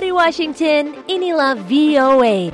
Dari Washington, inilah VOA.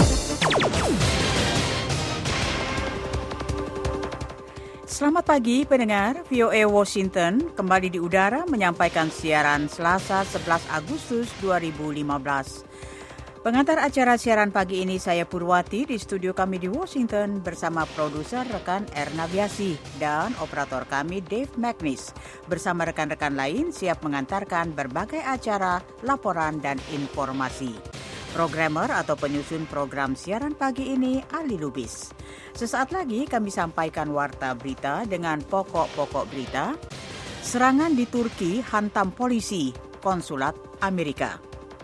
Selamat pagi pendengar, VOA Washington kembali di udara menyampaikan siaran Selasa 11 Agustus 2015. Pengantar acara siaran pagi ini saya Purwati di studio kami di Washington bersama produser rekan Erna Biasi dan operator kami Dave McNish. Bersama rekan-rekan lain siap mengantarkan berbagai acara, laporan dan informasi. Programmer atau penyusun program siaran pagi ini Ali Lubis. Sesaat lagi kami sampaikan warta berita dengan pokok-pokok berita. Serangan di Turki hantam polisi, konsulat Amerika.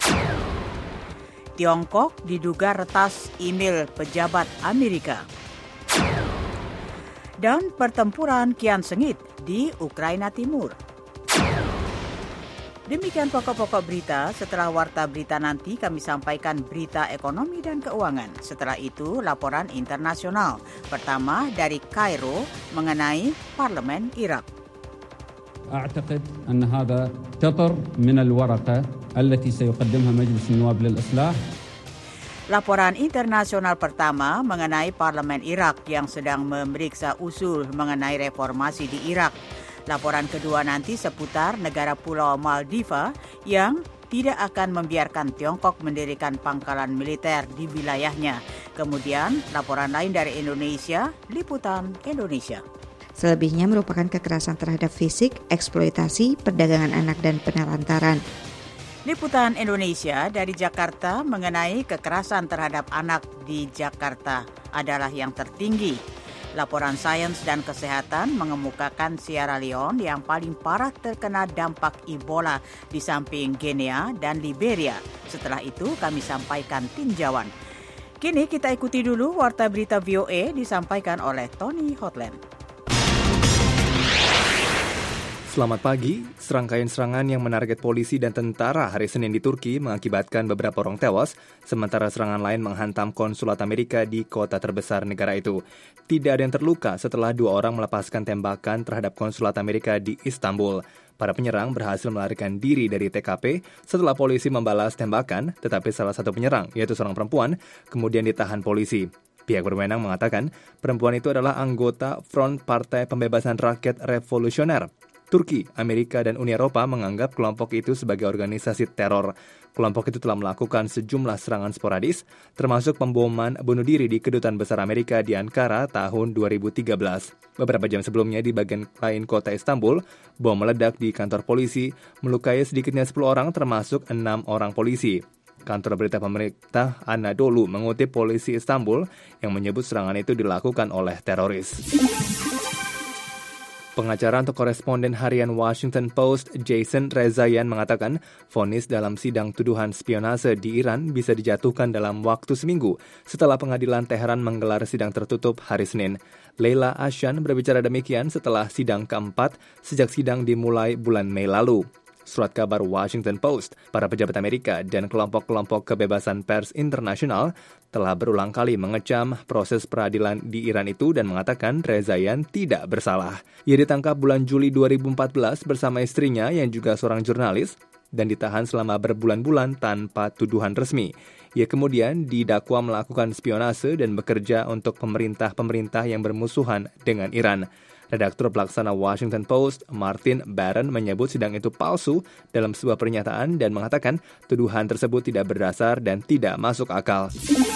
Tiongkok diduga retas email pejabat Amerika. Dan pertempuran kian sengit di Ukraina Timur. Demikian pokok-pokok berita. Setelah warta berita nanti kami sampaikan berita ekonomi dan keuangan. Setelah itu laporan internasional. Pertama dari Kairo mengenai Parlemen Irak. أعتقد أن هذا تطر من الورقة التي سيقدمها مجلس النواب للإصلاح. Laporan internasional pertama mengenai Parlemen Irak yang sedang memeriksa usul mengenai reformasi di Irak. Laporan kedua nanti seputar negara Pulau Maldiva yang tidak akan membiarkan Tiongkok mendirikan pangkalan militer di wilayahnya. Kemudian laporan lain dari Indonesia, Liputan Indonesia. Selebihnya merupakan kekerasan terhadap fisik, eksploitasi, perdagangan anak dan penelantaran. Liputan Indonesia dari Jakarta mengenai kekerasan terhadap anak di Jakarta adalah yang tertinggi. Laporan sains dan kesehatan mengemukakan Sierra Leone yang paling parah terkena dampak Ebola di samping Guinea dan Liberia. Setelah itu kami sampaikan tinjauan. Kini kita ikuti dulu warta berita VOA disampaikan oleh Tony Hotland. Selamat pagi. Serangkaian serangan yang menarget polisi dan tentara hari Senin di Turki mengakibatkan beberapa orang tewas, sementara serangan lain menghantam konsulat Amerika di kota terbesar negara itu. Tidak ada yang terluka setelah 2 orang melepaskan tembakan terhadap konsulat Amerika di Istanbul. Para penyerang berhasil melarikan diri dari TKP setelah polisi membalas tembakan, tetapi salah satu penyerang, yaitu seorang perempuan, kemudian ditahan polisi. Pihak berwenang mengatakan perempuan itu adalah anggota Front Partai Pembebasan Rakyat Revolusioner. Turki, Amerika, dan Uni Eropa menganggap kelompok itu sebagai organisasi teror. Kelompok itu telah melakukan sejumlah serangan sporadis, termasuk pemboman bunuh diri di Kedutaan Besar Amerika di Ankara tahun 2013. Beberapa jam sebelumnya di bagian lain kota Istanbul, bom meledak di kantor polisi, melukai sedikitnya 10 orang termasuk 6 orang polisi. Kantor berita pemerintah Anadolu mengutip polisi Istanbul yang menyebut serangan itu dilakukan oleh teroris. Pengacara untuk koresponden harian Washington Post, Jason Rezaian, mengatakan vonis dalam sidang tuduhan spionase di Iran bisa dijatuhkan dalam waktu seminggu setelah pengadilan Teheran menggelar sidang tertutup hari Senin. Leila Ashan berbicara demikian setelah sidang keempat sejak sidang dimulai bulan Mei lalu. Surat kabar Washington Post, para pejabat Amerika dan kelompok-kelompok kebebasan pers internasional telah berulang kali mengecam proses peradilan di Iran itu dan mengatakan Rezaian tidak bersalah. Ia ditangkap bulan Juli 2014 bersama istrinya yang juga seorang jurnalis dan ditahan selama berbulan-bulan tanpa tuduhan resmi. Ia kemudian didakwa melakukan spionase dan bekerja untuk pemerintah-pemerintah yang bermusuhan dengan Iran. Redaktur pelaksana Washington Post, Martin Barron, menyebut sidang itu palsu dalam sebuah pernyataan dan mengatakan tuduhan tersebut tidak berdasar dan tidak masuk akal.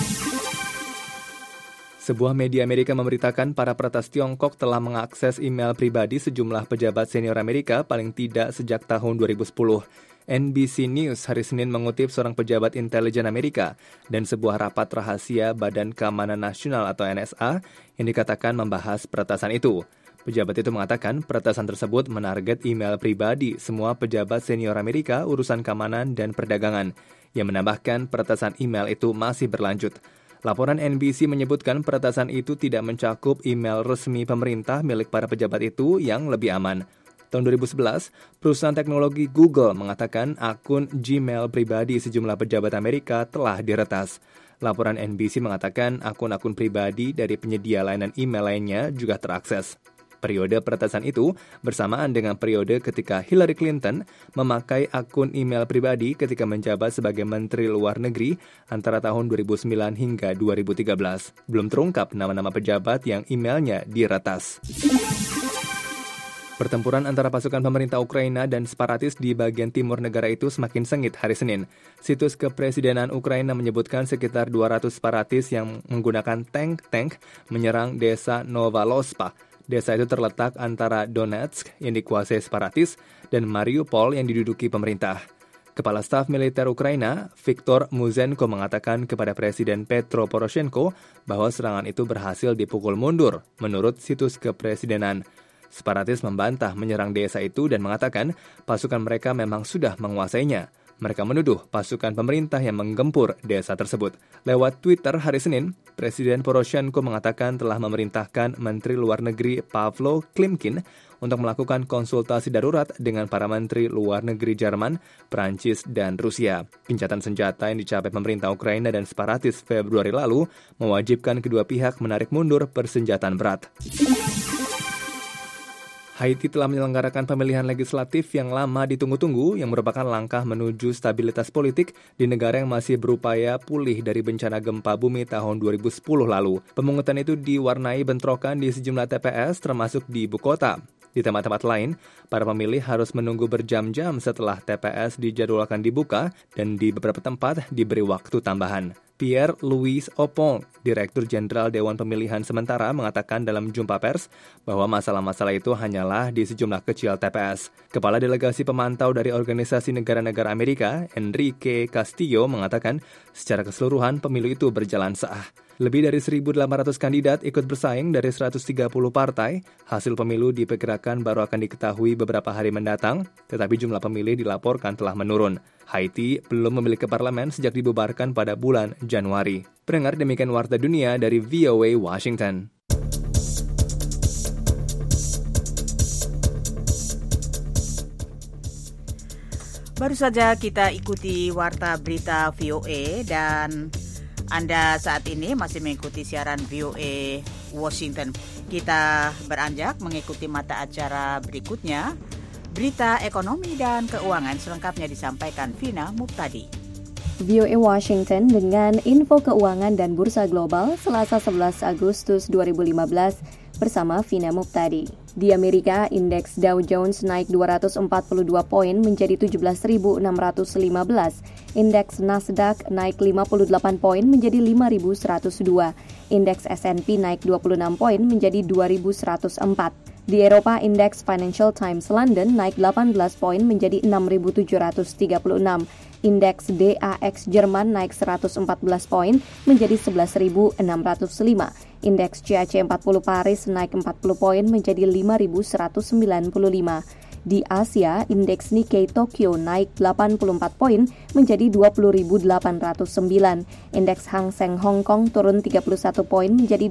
Sebuah media Amerika memberitakan para peretas Tiongkok telah mengakses email pribadi sejumlah pejabat senior Amerika paling tidak sejak tahun 2010. NBC News hari Senin mengutip seorang pejabat intelijen Amerika dan sebuah rapat rahasia Badan Keamanan Nasional atau NSA yang dikatakan membahas peretasan itu. Pejabat itu mengatakan peretasan tersebut menarget email pribadi semua pejabat senior Amerika urusan keamanan dan perdagangan. Yang menambahkan peretasan email itu masih berlanjut. Laporan NBC menyebutkan peretasan itu tidak mencakup email resmi pemerintah milik para pejabat itu yang lebih aman. Tahun 2011, perusahaan teknologi Google mengatakan akun Gmail pribadi sejumlah pejabat Amerika telah diretas. Laporan NBC mengatakan akun-akun pribadi dari penyedia layanan email lainnya juga terakses. Periode peretasan itu bersamaan dengan periode ketika Hillary Clinton memakai akun email pribadi ketika menjabat sebagai Menteri Luar Negeri antara tahun 2009 hingga 2013. Belum terungkap nama-nama pejabat yang emailnya diretas. Pertempuran antara pasukan pemerintah Ukraina dan separatis di bagian timur negara itu semakin sengit hari Senin. Situs kepresidenan Ukraina menyebutkan sekitar 200 separatis yang menggunakan tank menyerang desa Novolospa. Desa itu terletak antara Donetsk yang dikuasai separatis dan Mariupol yang diduduki pemerintah. Kepala Staf Militer Ukraina, Viktor Muzenko, mengatakan kepada Presiden Petro Poroshenko bahwa serangan itu berhasil dipukul mundur, menurut situs kepresidenan. Separatis membantah menyerang desa itu dan mengatakan pasukan mereka memang sudah menguasainya. Mereka menuduh pasukan pemerintah yang menggempur desa tersebut. Lewat Twitter hari Senin, Presiden Poroshenko mengatakan telah memerintahkan Menteri Luar Negeri Pavlo Klimkin untuk melakukan konsultasi darurat dengan para Menteri Luar Negeri Jerman, Prancis, dan Rusia. Gencatan senjata yang dicapai pemerintah Ukraina dan separatis Februari lalu mewajibkan kedua pihak menarik mundur persenjataan berat. Haiti telah menyelenggarakan pemilihan legislatif yang lama ditunggu-tunggu yang merupakan langkah menuju stabilitas politik di negara yang masih berupaya pulih dari bencana gempa bumi tahun 2010 lalu. Pemungutan itu diwarnai bentrokan di sejumlah TPS termasuk di ibu kota. Di tempat-tempat lain, para pemilih harus menunggu berjam-jam setelah TPS dijadwalkan dibuka dan di beberapa tempat diberi waktu tambahan. Pierre-Louis Opon, Direktur Jenderal Dewan Pemilihan Sementara, mengatakan dalam jumpa pers bahwa masalah-masalah itu hanyalah di sejumlah kecil TPS. Kepala Delegasi Pemantau dari Organisasi Negara-Negara Amerika, Enrique Castillo, mengatakan secara keseluruhan pemilu itu berjalan sah. Lebih dari 1.800 kandidat ikut bersaing dari 130 partai. Hasil pemilu diperkirakan baru akan diketahui beberapa hari mendatang, tetapi jumlah pemilih dilaporkan telah menurun. Haiti belum memiliki parlemen sejak dibubarkan pada bulan Januari. Pendengar, demikian Warta Dunia dari VOA Washington. Baru saja kita ikuti Warta Berita VOA dan Anda saat ini masih mengikuti siaran VOA Washington. Kita beranjak mengikuti mata acara berikutnya. Berita ekonomi dan keuangan selengkapnya disampaikan Vina Muptadi. VOA Washington dengan info keuangan dan bursa global Selasa 11 Agustus 2015 bersama Vina Muptadi. Di Amerika, indeks Dow Jones naik 242 poin menjadi 17.615. Indeks Nasdaq naik 58 poin menjadi 5.102. Indeks S&P naik 26 poin menjadi 2.104. Di Eropa, indeks Financial Times London naik 18 poin menjadi 6.736. Indeks DAX Jerman naik 114 poin menjadi 11.605. Indeks CAC 40 Paris naik 40 poin menjadi 5.195. Di Asia, indeks Nikkei Tokyo naik 84 poin menjadi 20.809. Indeks Hang Seng Hong Kong turun 31 poin menjadi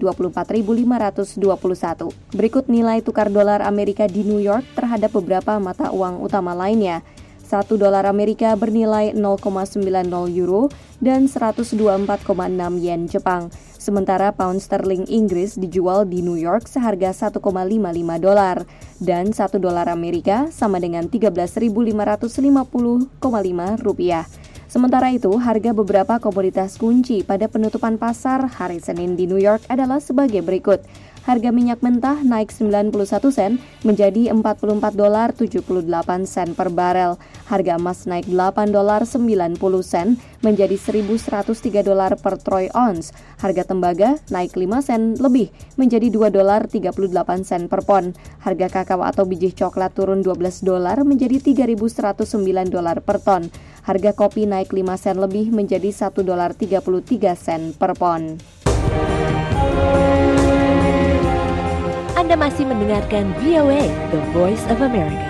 24.521. Berikut nilai tukar dolar Amerika di New York terhadap beberapa mata uang utama lainnya. 1 dolar Amerika bernilai 0,90 euro dan 124,6 yen Jepang. Sementara pound sterling Inggris dijual di New York seharga 1,55 dolar dan 1 dolar Amerika sama dengan 13.550,5 rupiah. Sementara itu, harga beberapa komoditas kunci pada penutupan pasar hari Senin di New York adalah sebagai berikut. Harga minyak mentah naik 91 sen menjadi $44.78 per barel. Harga emas naik $8.90 menjadi $1.103 per troy ounce. Harga tembaga naik 5 sen lebih menjadi $2.38 per pon. Harga kakao atau biji coklat turun $12 menjadi $3.109 per ton. Harga kopi naik 5 sen lebih menjadi $1.33 per pon. Anda masih mendengarkan VOA, The Voice of America.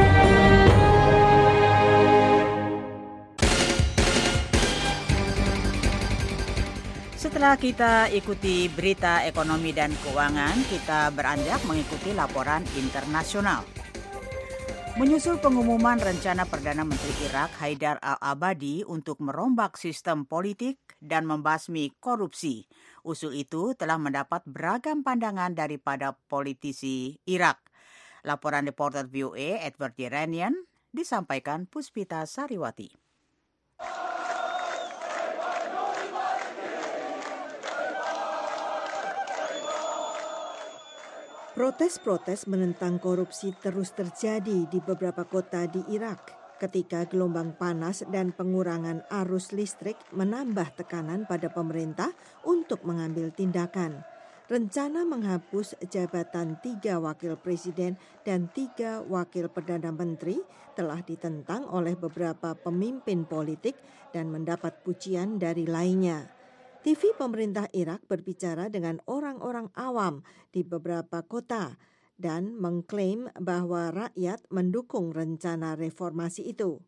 Setelah kita ikuti berita ekonomi dan keuangan, kita beranjak mengikuti laporan internasional. Menyusul pengumuman rencana Perdana Menteri Irak Haidar al-Abadi untuk merombak sistem politik dan membasmi korupsi, usul itu telah mendapat beragam pandangan daripada politisi Irak. Laporan reporter VOA Edward Yeranian disampaikan Puspita Sariwati. Protes-protes menentang korupsi terus terjadi di beberapa kota di Irak ketika gelombang panas dan pengurangan arus listrik menambah tekanan pada pemerintah untuk mengambil tindakan. Rencana menghapus jabatan 3 wakil presiden dan 3 wakil perdana menteri telah ditentang oleh beberapa pemimpin politik dan mendapat pujian dari lainnya. TV pemerintah Irak berbicara dengan orang-orang awam di beberapa kota dan mengklaim bahwa rakyat mendukung rencana reformasi itu.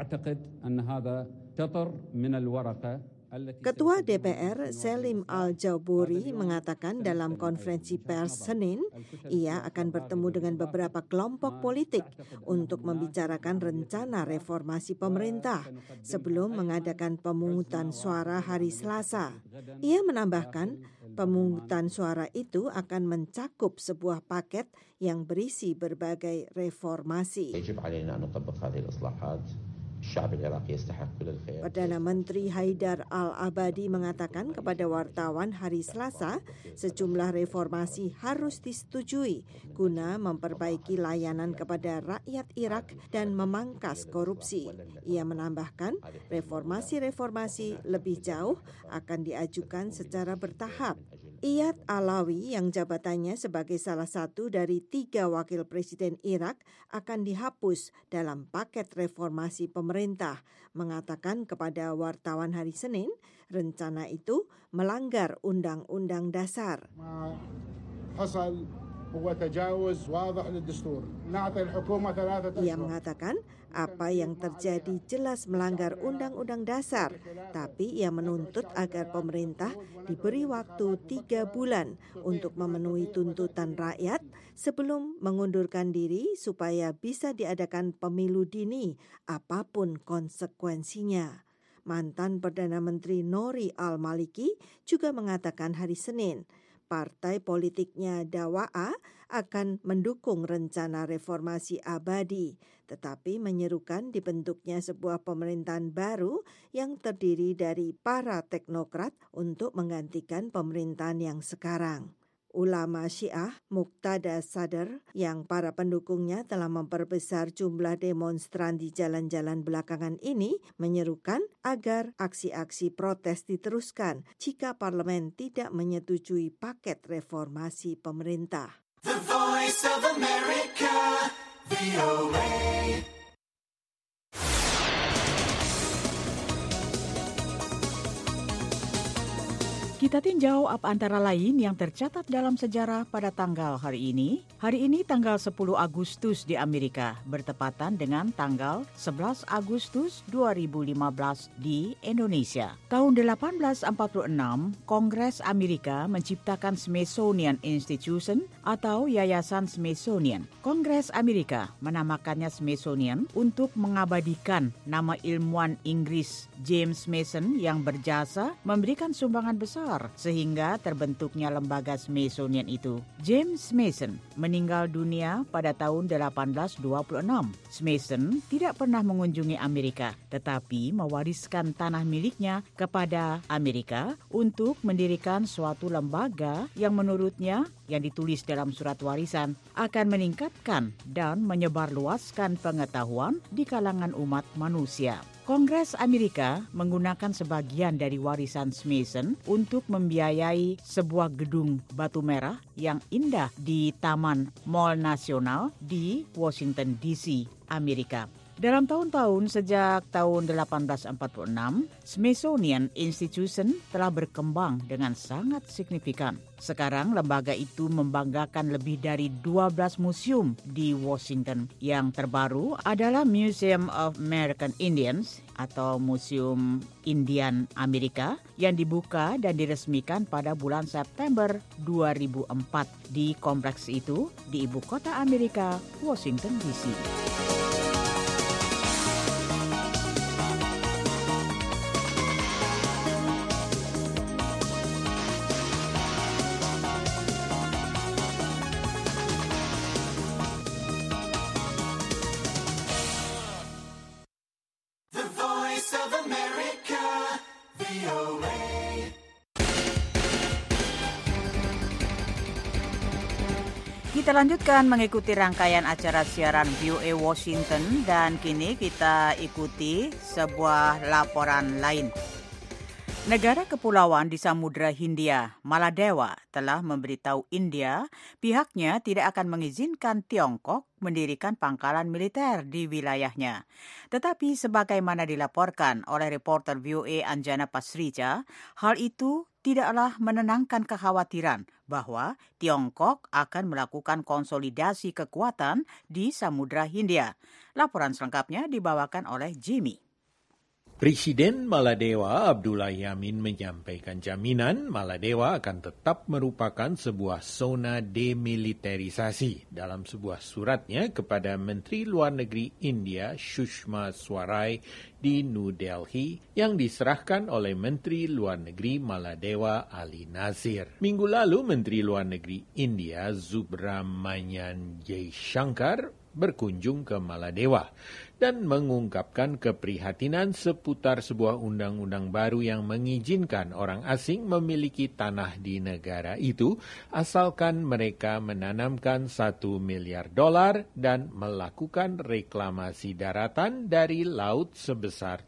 Ketua DPR Selim Al-Jauburi mengatakan dalam konferensi pers Senin, ia akan bertemu dengan beberapa kelompok politik untuk membicarakan rencana reformasi pemerintah sebelum mengadakan pemungutan suara hari Selasa. Ia menambahkan, pemungutan suara itu akan mencakup sebuah paket yang berisi berbagai reformasi. Perdana Menteri Haidar al-Abadi mengatakan kepada wartawan hari Selasa, sejumlah reformasi harus disetujui guna memperbaiki layanan kepada rakyat Irak dan memangkas korupsi. Ia menambahkan, reformasi-reformasi lebih jauh akan diajukan secara bertahap. Iyad Alawi yang jabatannya sebagai salah satu dari 3 wakil presiden Irak akan dihapus dalam paket reformasi pemerintah, mengatakan kepada wartawan hari Senin, rencana itu melanggar Undang-Undang Dasar. Ia mengatakan apa yang terjadi jelas melanggar Undang-Undang Dasar, tapi ia menuntut agar pemerintah diberi waktu 3 bulan untuk memenuhi tuntutan rakyat sebelum mengundurkan diri supaya bisa diadakan pemilu dini apapun konsekuensinya. Mantan Perdana Menteri Nouri al-Maliki juga mengatakan hari Senin, partai politiknya Dawa'a akan mendukung rencana reformasi abadi, tetapi menyerukan dibentuknya sebuah pemerintahan baru yang terdiri dari para teknokrat untuk menggantikan pemerintahan yang sekarang. Ulama Syiah Muqtada Sadr yang para pendukungnya telah memperbesar jumlah demonstran di jalan-jalan belakangan ini menyerukan agar aksi-aksi protes diteruskan jika parlemen tidak menyetujui paket reformasi pemerintah. The Voice of America, VOA. Kita tinjau apa antara lain yang tercatat dalam sejarah pada tanggal hari ini. Hari ini tanggal 10 Agustus di Amerika bertepatan dengan tanggal 11 Agustus 2015 di Indonesia. Tahun 1846, Kongres Amerika menciptakan Smithsonian Institution atau Yayasan Smithsonian. Kongres Amerika menamakannya Smithsonian untuk mengabadikan nama ilmuwan Inggris James Mason yang berjasa memberikan sumbangan besar sehingga terbentuknya lembaga Smithsonian itu. James Mason meninggal dunia pada tahun 1826. Mason tidak pernah mengunjungi Amerika, tetapi mewariskan tanah miliknya kepada Amerika untuk mendirikan suatu lembaga yang menurutnya yang ditulis dalam surat warisan akan meningkatkan dan menyebarluaskan pengetahuan di kalangan umat manusia. Kongres Amerika menggunakan sebagian dari warisan Mason untuk membiayai sebuah gedung batu merah yang indah di Taman Mall Nasional di Washington DC, Amerika. Dalam tahun-tahun sejak tahun 1846, Smithsonian Institution telah berkembang dengan sangat signifikan. Sekarang lembaga itu membanggakan lebih dari 12 museum di Washington. Yang terbaru adalah Museum of American Indians atau Museum Indian Amerika yang dibuka dan diresmikan pada bulan September 2004 di kompleks itu di ibu kota Amerika, Washington DC. Kita lanjutkan mengikuti rangkaian acara siaran VOA Washington dan kini kita ikuti sebuah laporan lain. Negara kepulauan di Samudra Hindia, Maladewa, telah memberitahu India pihaknya tidak akan mengizinkan Tiongkok mendirikan pangkalan militer di wilayahnya. Tetapi sebagaimana dilaporkan oleh reporter VOA Anjana Pasricha, hal itu tidaklah menenangkan kekhawatiran bahwa Tiongkok akan melakukan konsolidasi kekuatan di Samudra Hindia. Laporan selengkapnya dibawakan oleh Jimmy. Presiden Maladewa Abdullah Yamin menyampaikan jaminan Maladewa akan tetap merupakan sebuah zona demilitarisasi dalam sebuah suratnya kepada Menteri Luar Negeri India Sushma Swaraj di New Delhi yang diserahkan oleh Menteri Luar Negeri Maladewa Ali Nazir. Minggu lalu Menteri Luar Negeri India Subramanian Jaishankar berkunjung ke Maladewa dan mengungkapkan keprihatinan seputar sebuah undang-undang baru yang mengizinkan orang asing memiliki tanah di negara itu asalkan mereka menanamkan $1 miliar dan melakukan reklamasi daratan dari laut sebesar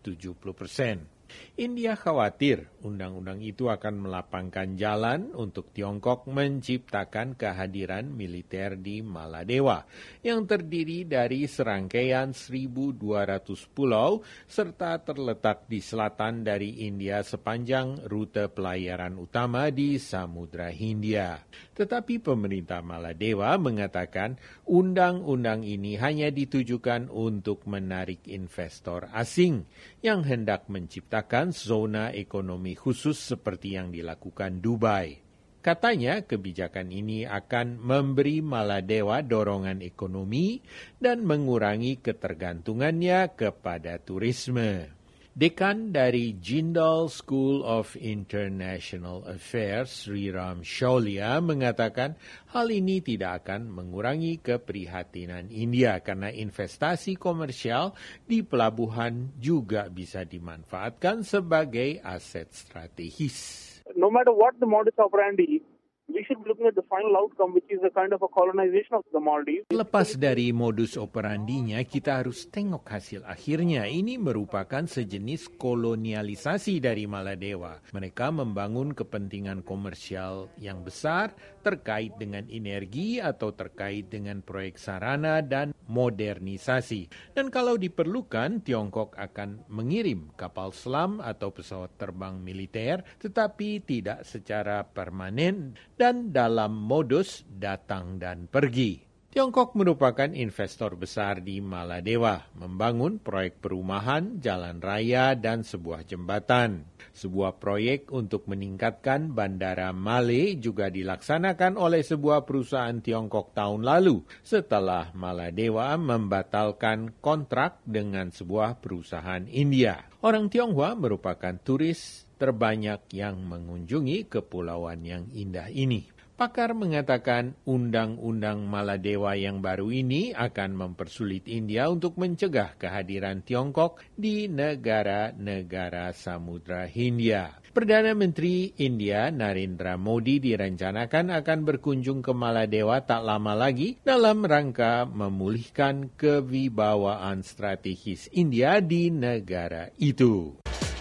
70%. India khawatir undang-undang itu akan melapangkan jalan untuk Tiongkok menciptakan kehadiran militer di Maladewa yang terdiri dari serangkaian 1.200 pulau serta terletak di selatan dari India sepanjang rute pelayaran utama di Samudra Hindia. Tetapi pemerintah Maladewa mengatakan undang-undang ini hanya ditujukan untuk menarik investor asing yang hendak menciptakan zona ekonomi khusus seperti yang dilakukan Dubai. Katanya kebijakan ini akan memberi Maladewa dorongan ekonomi dan mengurangi ketergantungannya kepada turisme. Dekan dari Jindal School of International Affairs, Sriram Shaulia, mengatakan hal ini tidak akan mengurangi keprihatinan India karena investasi komersial di pelabuhan juga bisa dimanfaatkan sebagai aset strategis. No matter what the modus operandi, we should be looking at the final outcome, which is a kind of a colonization of the Maldives. Lepas dari modus operandinya, kita harus tengok hasil akhirnya. Ini merupakan sejenis kolonialisasi dari Maladewa. Mereka membangun kepentingan komersial yang besar terkait dengan energi atau terkait dengan proyek sarana dan modernisasi. Dan kalau diperlukan, Tiongkok akan mengirim kapal selam atau pesawat terbang militer, tetapi tidak secara permanen dan dalam modus datang dan pergi. Tiongkok merupakan investor besar di Maladewa, membangun proyek perumahan, jalan raya, dan sebuah jembatan. Sebuah proyek untuk meningkatkan Bandara Malé juga dilaksanakan oleh sebuah perusahaan Tiongkok tahun lalu, setelah Maladewa membatalkan kontrak dengan sebuah perusahaan India. Orang Tionghoa merupakan turis terbanyak yang mengunjungi kepulauan yang indah ini. Pakar mengatakan undang-undang Maladewa yang baru ini akan mempersulit India untuk mencegah kehadiran Tiongkok di negara-negara Samudra Hindia. Perdana Menteri India Narendra Modi direncanakan akan berkunjung ke Maladewa tak lama lagi dalam rangka memulihkan kewibawaan strategis India di negara itu.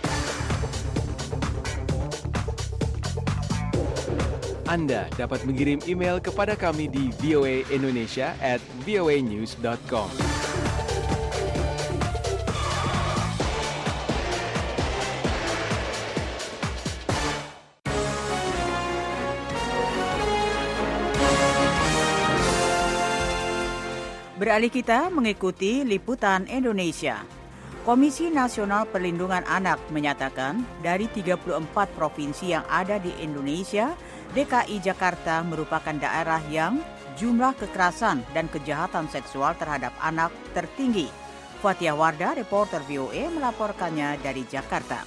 Anda dapat mengirim email kepada kami di voaindonesia@voanews.com. Beralih kita mengikuti liputan Indonesia. Komisi Nasional Perlindungan Anak menyatakan dari 34 provinsi yang ada di Indonesia, DKI Jakarta merupakan daerah yang jumlah kekerasan dan kejahatan seksual terhadap anak tertinggi. Fathia Wardah, reporter VOA, melaporkannya dari Jakarta.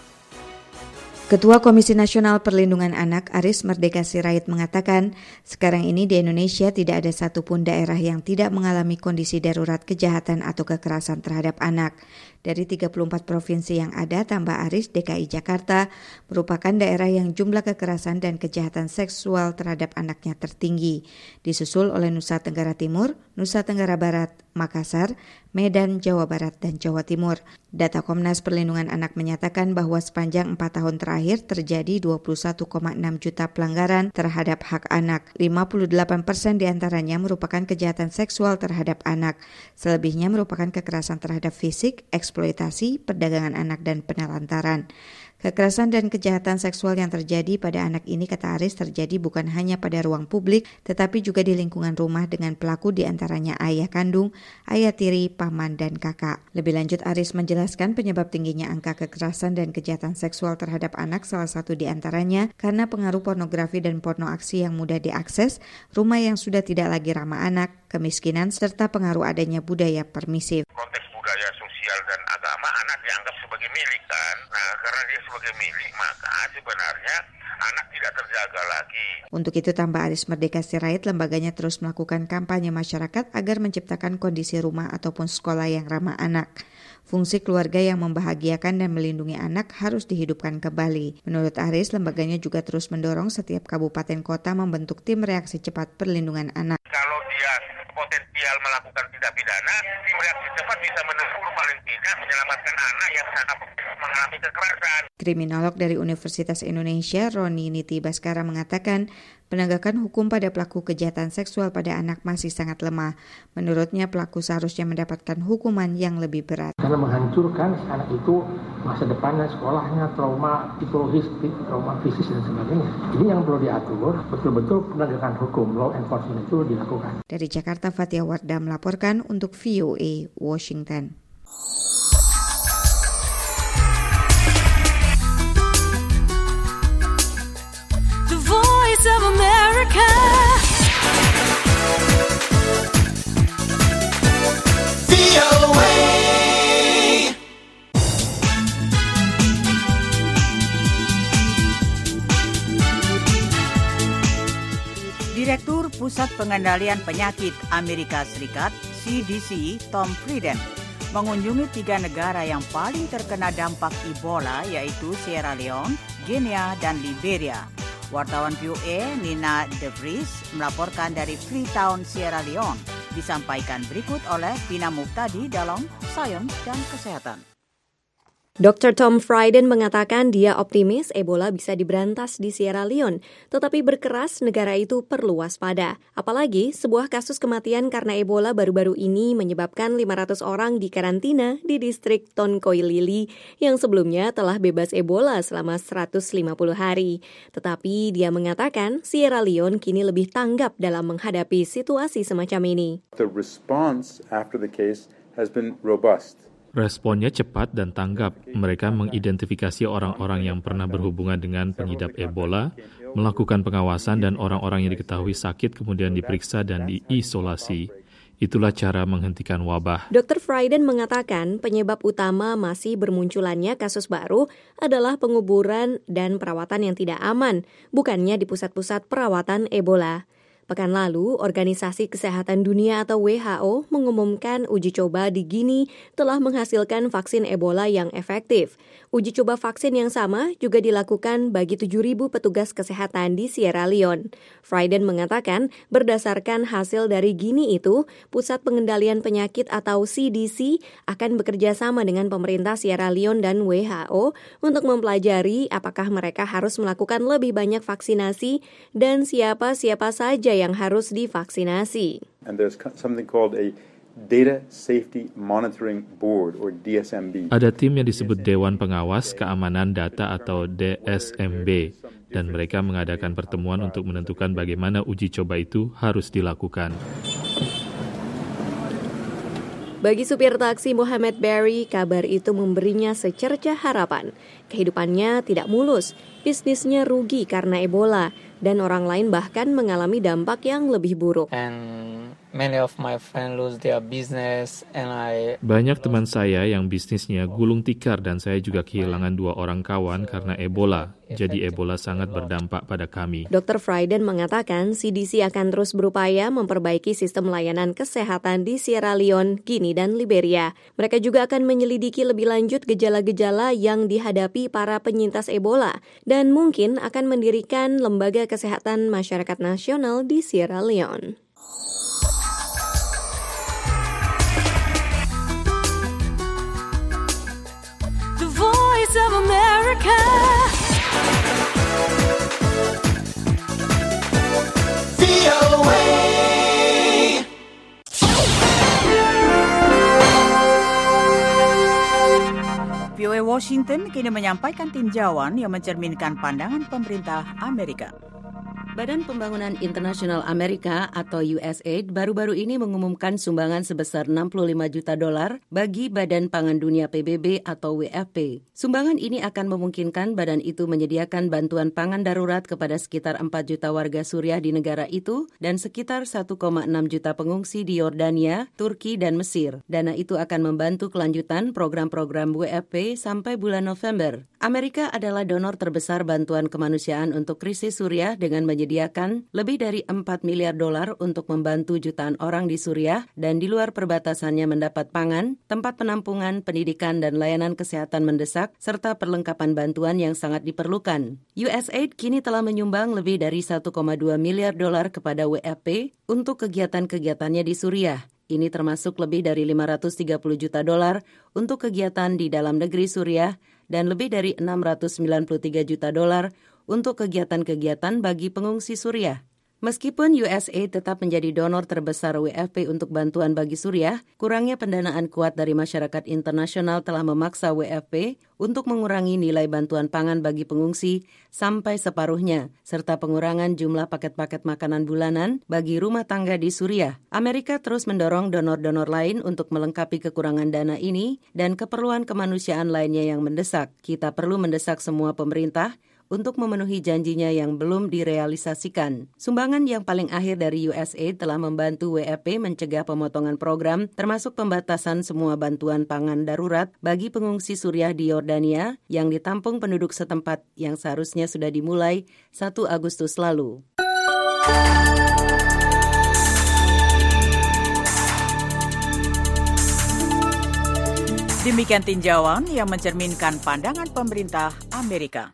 Ketua Komisi Nasional Perlindungan Anak Aris Merdeka Sirait mengatakan, sekarang ini di Indonesia tidak ada satupun daerah yang tidak mengalami kondisi darurat kejahatan atau kekerasan terhadap anak. Dari 34 provinsi yang ada, tambah Aris, DKI Jakarta merupakan daerah yang jumlah kekerasan dan kejahatan seksual terhadap anaknya tertinggi, disusul oleh Nusa Tenggara Timur, Nusa Tenggara Barat, Makassar, Medan, Jawa Barat, dan Jawa Timur. Data Komnas Perlindungan Anak menyatakan bahwa sepanjang 4 tahun terakhir terjadi 21,6 juta pelanggaran terhadap hak anak. 58% diantaranya merupakan kejahatan seksual terhadap anak. Selebihnya merupakan kekerasan terhadap fisik, eksploitasi, perdagangan anak, dan penelantaran. Kekerasan dan kejahatan seksual yang terjadi pada anak ini, kata Aris, terjadi bukan hanya pada ruang publik, tetapi juga di lingkungan rumah dengan pelaku diantaranya ayah kandung, ayah tiri, paman, dan kakak. Lebih lanjut, Aris menjelaskan penyebab tingginya angka kekerasan dan kejahatan seksual terhadap anak salah satu diantaranya karena pengaruh pornografi dan porno aksi yang mudah diakses, rumah yang sudah tidak lagi ramah anak, kemiskinan, serta pengaruh adanya budaya permisif. Konteks budaya sosial dan agama, anak dianggap sebagai milik kan. Nah, karena dia sebagai milik, maka sebenarnya anak tidak terjaga lagi. Untuk itu, tambah Aris Merdeka Sirait, lembaganya terus melakukan kampanye masyarakat agar menciptakan kondisi rumah ataupun sekolah yang ramah anak. Fungsi keluarga yang membahagiakan dan melindungi anak harus dihidupkan kembali. Menurut Aris, lembaganya juga terus mendorong setiap kabupaten kota membentuk tim reaksi cepat perlindungan anak. Kalau dia potensial melakukan tindak pidana, tim reaksi cepat bisa menegur paling tidak menyelamatkan anak yang sangat mengalami kekerasan. Kriminolog dari Universitas Indonesia, Roni Niti Baskara, mengatakan penegakan hukum pada pelaku kejahatan seksual pada anak masih sangat lemah. Menurutnya, pelaku seharusnya mendapatkan hukuman yang lebih berat. Karena menghancurkan anak itu masa depannya, sekolahnya, trauma psikologis, trauma fisik, dan sebagainya. Ini yang perlu diatur, betul-betul penegakan hukum, law enforcement itu dilakukan. Dari Jakarta, Fathia Wardah melaporkan untuk VOA Washington. The Voice of America. VOA. Direktur Pusat Pengendalian Penyakit Amerika Serikat, CDC, Tom Frieden, mengunjungi 3 negara yang paling terkena dampak Ebola, yaitu Sierra Leone, Guinea, dan Liberia. Wartawan VOA Nina De Vries melaporkan dari Freetown, Sierra Leone. Disampaikan berikut oleh Vina Muftadi dalam Sains dan Kesehatan. Dr. Tom Frieden mengatakan dia optimis Ebola bisa diberantas di Sierra Leone, tetapi berkeras negara itu perlu waspada. Apalagi sebuah kasus kematian karena Ebola baru-baru ini menyebabkan 500 orang di karantina di distrik Tonkoilili yang sebelumnya telah bebas Ebola selama 150 hari. Tetapi dia mengatakan Sierra Leone kini lebih tanggap dalam menghadapi situasi semacam ini. The response after the case has been robust. Responnya cepat dan tanggap. Mereka mengidentifikasi orang-orang yang pernah berhubungan dengan pengidap Ebola, melakukan pengawasan dan orang-orang yang diketahui sakit kemudian diperiksa dan diisolasi. Itulah cara menghentikan wabah. Dr. Frieden mengatakan penyebab utama masih bermunculannya kasus baru adalah penguburan dan perawatan yang tidak aman, bukannya di pusat-pusat perawatan Ebola. Pekan lalu, Organisasi Kesehatan Dunia atau WHO mengumumkan uji coba di Guinea telah menghasilkan vaksin Ebola yang efektif. Uji coba vaksin yang sama juga dilakukan bagi 7.000 petugas kesehatan di Sierra Leone. Frieden mengatakan berdasarkan hasil dari Guinea itu, Pusat Pengendalian Penyakit atau CDC akan bekerja sama dengan pemerintah Sierra Leone dan WHO untuk mempelajari apakah mereka harus melakukan lebih banyak vaksinasi dan siapa-siapa saja yang harus divaksinasi. And there's something called a Data Safety Monitoring Board or DSMB. Ada tim yang disebut Dewan Pengawas Keamanan Data atau DSMB dan mereka mengadakan pertemuan untuk menentukan bagaimana uji coba itu harus dilakukan. Bagi supir taksi Muhammad Barry, kabar itu memberinya secercah harapan. Kehidupannya tidak mulus, bisnisnya rugi karena Ebola, dan orang lain bahkan mengalami dampak yang lebih buruk. Banyak teman saya yang bisnisnya gulung tikar dan saya juga kehilangan 2 orang kawan karena Ebola. Jadi Ebola sangat berdampak pada kami. Dr. Frieden mengatakan CDC akan terus berupaya memperbaiki sistem layanan kesehatan di Sierra Leone, Guinea, dan Liberia. Mereka juga akan menyelidiki lebih lanjut gejala-gejala yang dihadapi para penyintas Ebola dan mungkin akan mendirikan lembaga kesehatan masyarakat nasional di Sierra Leone. The Voice of America. VOA Washington kini menyampaikan tinjauan yang mencerminkan pandangan pemerintah Amerika. Badan Pembangunan Internasional Amerika atau USAID baru-baru ini mengumumkan sumbangan sebesar $65 juta bagi Badan Pangan Dunia PBB atau WFP. Sumbangan ini akan memungkinkan badan itu menyediakan bantuan pangan darurat kepada sekitar 4 juta warga Suriah di negara itu dan sekitar 1,6 juta pengungsi di Yordania, Turki, dan Mesir. Dana itu akan membantu kelanjutan program-program WFP sampai bulan November. Amerika adalah donor terbesar bantuan kemanusiaan untuk krisis Suriah dengan menyediakan lebih dari $4 miliar untuk membantu jutaan orang di Suriah dan di luar perbatasannya mendapat pangan, tempat penampungan, pendidikan, dan layanan kesehatan mendesak, serta perlengkapan bantuan yang sangat diperlukan. USAID kini telah menyumbang lebih dari $1,2 miliar kepada WFP untuk kegiatan-kegiatannya di Suriah. Ini termasuk lebih dari $530 juta untuk kegiatan di dalam negeri Suriah dan lebih dari $693 juta untuk kegiatan-kegiatan bagi pengungsi Suriah. Meskipun USAID tetap menjadi donor terbesar WFP untuk bantuan bagi Suriah, kurangnya pendanaan kuat dari masyarakat internasional telah memaksa WFP untuk mengurangi nilai bantuan pangan bagi pengungsi sampai separuhnya, serta pengurangan jumlah paket-paket makanan bulanan bagi rumah tangga di Suriah. Amerika terus mendorong donor-donor lain untuk melengkapi kekurangan dana ini dan keperluan kemanusiaan lainnya yang mendesak. Kita perlu mendesak semua pemerintah untuk memenuhi janjinya yang belum direalisasikan. Sumbangan yang paling akhir dari USAID telah membantu WFP mencegah pemotongan program, termasuk pembatasan semua bantuan pangan darurat bagi pengungsi Suriah di Yordania yang ditampung penduduk setempat yang seharusnya sudah dimulai 1 Agustus lalu. Demikian tinjauan yang mencerminkan pandangan pemerintah Amerika.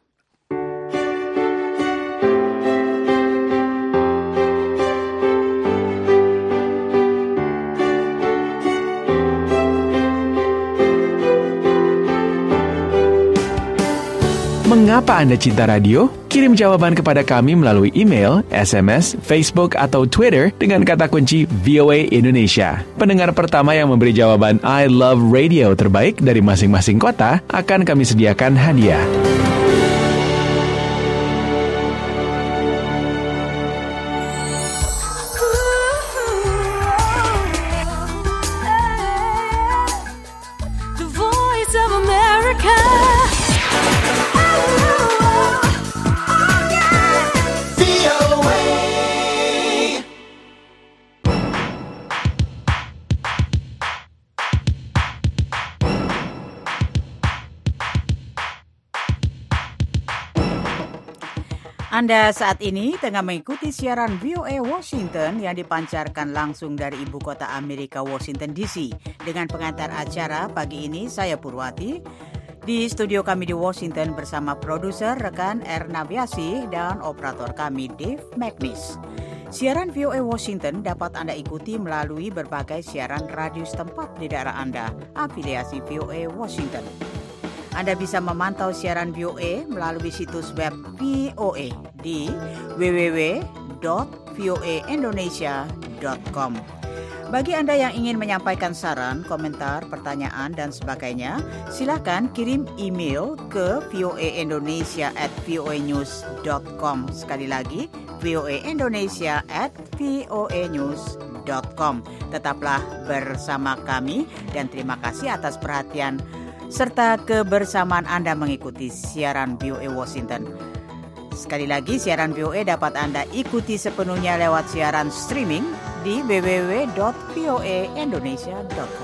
Mengapa Anda cinta radio? Kirim jawaban kepada kami melalui email, SMS, Facebook, atau Twitter dengan kata kunci VOA Indonesia. Pendengar pertama yang memberi jawaban I love radio terbaik dari masing-masing kota akan kami sediakan hadiah. The Voice of America. Anda saat ini tengah mengikuti siaran VOA Washington yang dipancarkan langsung dari ibu kota Amerika, Washington DC. Dengan pengantar acara pagi ini, saya Purwati. Di studio kami di Washington bersama produser rekan Erna Biasih dan operator kami Dave McNish. Siaran VOA Washington dapat Anda ikuti melalui berbagai siaran radio setempat di daerah Anda, afiliasi VOA Washington. Anda bisa memantau siaran VOA melalui situs web VOA di www.voaindonesia.com. Bagi Anda yang ingin menyampaikan saran, komentar, pertanyaan, dan sebagainya, silakan kirim email ke voaindonesia@voanews.com. Sekali lagi, voaindonesia@voanews.com. voa.voa.com. Tetaplah bersama kami dan terima kasih atas perhatian serta kebersamaan Anda mengikuti siaran VOA Washington. Sekali lagi, siaran VOA dapat Anda ikuti sepenuhnya lewat siaran streaming di www.voaindonesia.com.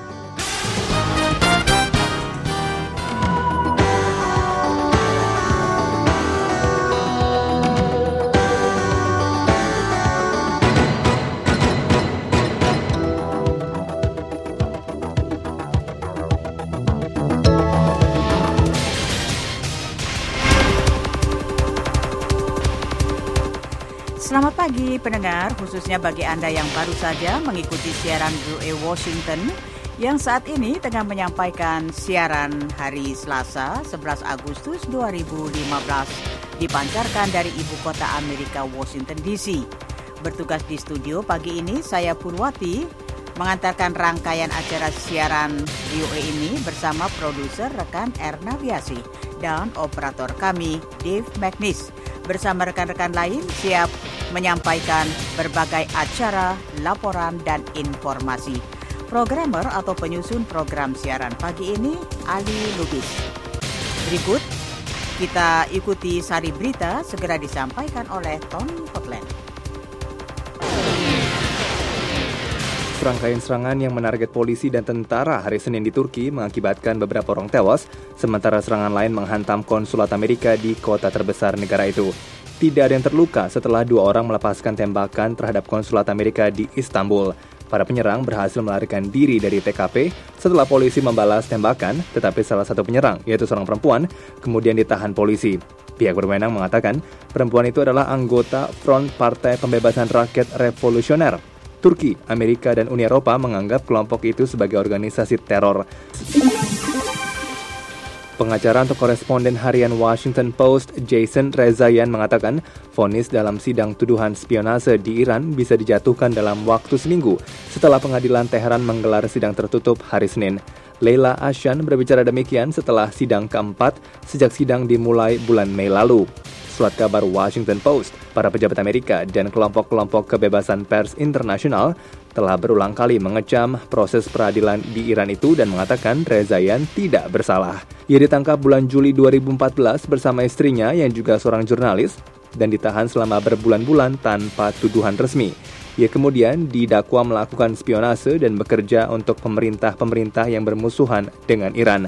Selamat pagi pendengar, khususnya bagi Anda yang baru saja mengikuti siaran VOA Washington yang saat ini tengah menyampaikan siaran hari Selasa 11 Agustus 2015 dipancarkan dari ibu kota Amerika, Washington DC. Bertugas di studio pagi ini saya Purwati mengantarkan rangkaian acara siaran VOA ini bersama produser rekan Erna Biasi dan operator kami Dave McNish. Bersama rekan-rekan lain siap menyampaikan berbagai acara, laporan, dan informasi. Programmer atau penyusun program siaran pagi ini Ali Lubis. Berikut kita ikuti sari berita segera disampaikan oleh Tony Hotland. Serangkaian serangan yang menarget polisi dan tentara hari Senin di Turki mengakibatkan beberapa orang tewas, sementara serangan lain menghantam konsulat Amerika di kota terbesar negara itu. Tidak ada yang terluka setelah 2 orang melepaskan tembakan terhadap konsulat Amerika di Istanbul. Para penyerang berhasil melarikan diri dari TKP setelah polisi membalas tembakan, tetapi salah satu penyerang, yaitu seorang perempuan, kemudian ditahan polisi. Pihak berwenang mengatakan perempuan itu adalah anggota Front Partai Pembebasan Rakyat Revolusioner. Turki, Amerika, dan Uni Eropa menganggap kelompok itu sebagai organisasi teror. Pengacara untuk koresponden harian Washington Post, Jason Rezaian, mengatakan vonis dalam sidang tuduhan spionase di Iran bisa dijatuhkan dalam waktu seminggu setelah pengadilan Teheran menggelar sidang tertutup hari Senin. Leila Ashan berbicara demikian setelah sidang keempat sejak sidang dimulai bulan Mei lalu. Surat kabar Washington Post, para pejabat Amerika dan kelompok-kelompok kebebasan pers internasional telah berulang kali mengecam proses peradilan di Iran itu dan mengatakan Rezaian tidak bersalah. Ia ditangkap bulan Juli 2014 bersama istrinya yang juga seorang jurnalis dan ditahan selama berbulan-bulan tanpa tuduhan resmi. Ia kemudian didakwa melakukan spionase dan bekerja untuk pemerintah-pemerintah yang bermusuhan dengan Iran.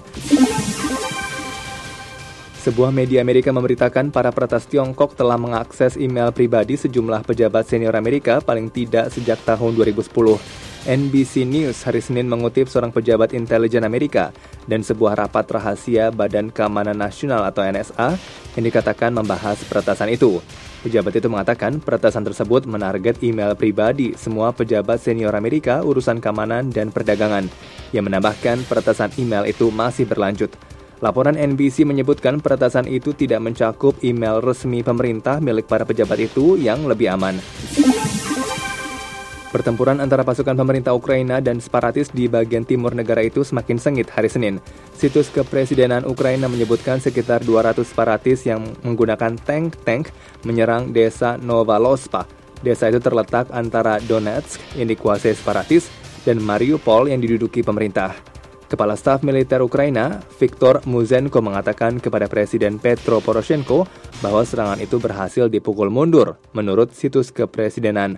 Sebuah media Amerika memberitakan para peretas Tiongkok telah mengakses email pribadi sejumlah pejabat senior Amerika paling tidak sejak tahun 2010. NBC News hari Senin mengutip seorang pejabat intelijen Amerika dan sebuah rapat rahasia Badan Keamanan Nasional atau NSA yang dikatakan membahas peretasan itu. Pejabat itu mengatakan peretasan tersebut menarget email pribadi semua pejabat senior Amerika urusan keamanan dan perdagangan. Yang menambahkan peretasan email itu masih berlanjut. Laporan NBC menyebutkan peretasan itu tidak mencakup email resmi pemerintah milik para pejabat itu yang lebih aman. Pertempuran antara pasukan pemerintah Ukraina dan separatis di bagian timur negara itu semakin sengit hari Senin. Situs kepresidenan Ukraina menyebutkan sekitar 200 separatis yang menggunakan tank menyerang desa Novolospa. Desa itu terletak antara Donetsk yang dikuasai separatis dan Mariupol yang diduduki pemerintah. Kepala Staf Militer Ukraina, Viktor Muzenko, mengatakan kepada Presiden Petro Poroshenko bahwa serangan itu berhasil dipukul mundur, menurut situs kepresidenan.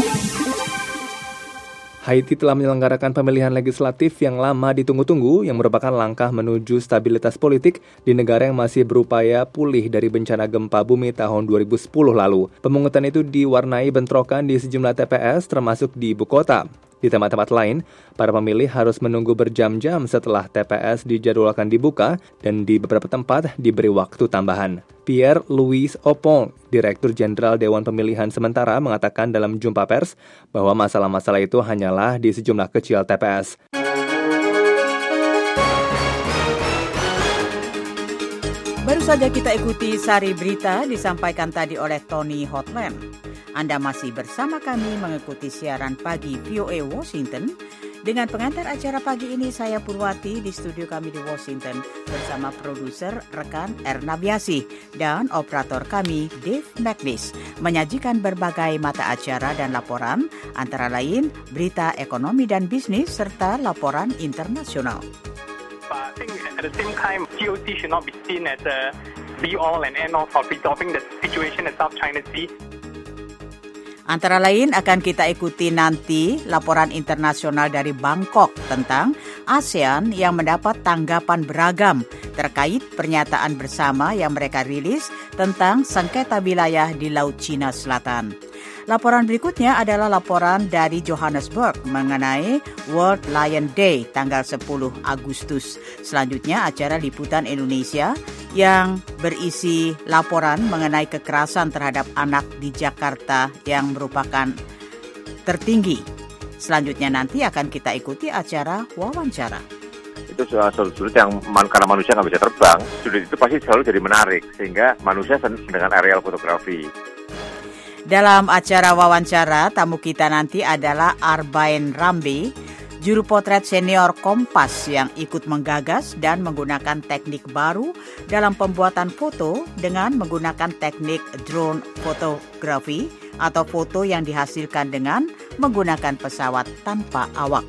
Haiti telah menyelenggarakan pemilihan legislatif yang lama ditunggu-tunggu yang merupakan langkah menuju stabilitas politik di negara yang masih berupaya pulih dari bencana gempa bumi tahun 2010 lalu. Pemungutan itu diwarnai bentrokan di sejumlah TPS termasuk di ibu kota. Di tempat-tempat lain, para pemilih harus menunggu berjam-jam setelah TPS dijadwalkan dibuka dan di beberapa tempat diberi waktu tambahan. Pierre-Louis Opon, Direktur Jenderal Dewan Pemilihan Sementara, mengatakan dalam jumpa pers bahwa masalah-masalah itu hanyalah di sejumlah kecil TPS. Baru saja kita ikuti sari berita disampaikan tadi oleh Tony Hotland. Anda masih bersama kami mengikuti siaran pagi VOA Washington Dengan pengantar acara pagi ini, saya Purwati di studio kami di Washington bersama produser rekan Erna Biasi dan operator kami Dave McNeese menyajikan berbagai mata acara dan laporan, antara lain berita ekonomi dan bisnis serta laporan internasional. I think at the same time, GOC should not be seen as a be-all and end-all for resolving the situation in South China Sea. Antara lain akan kita ikuti nanti laporan internasional dari Bangkok tentang ASEAN yang mendapat tanggapan beragam terkait pernyataan bersama yang mereka rilis tentang sengketa wilayah di Laut Cina Selatan. Laporan berikutnya adalah laporan dari Johannesburg mengenai World Lion Day tanggal 10 Agustus. Selanjutnya acara Liputan Indonesia yang berisi laporan mengenai kekerasan terhadap anak di Jakarta yang merupakan tertinggi. Selanjutnya nanti akan kita ikuti acara wawancara. Itu sudut yang karena manusia nggak bisa terbang, sudut itu pasti selalu jadi menarik, sehingga manusia senang dengan aerial fotografi. Dalam acara wawancara, tamu kita nanti adalah Arbain Rambe, juru potret senior Kompas yang ikut menggagas dan menggunakan teknik baru dalam pembuatan foto dengan menggunakan teknik drone photography atau foto yang dihasilkan dengan menggunakan pesawat tanpa awak.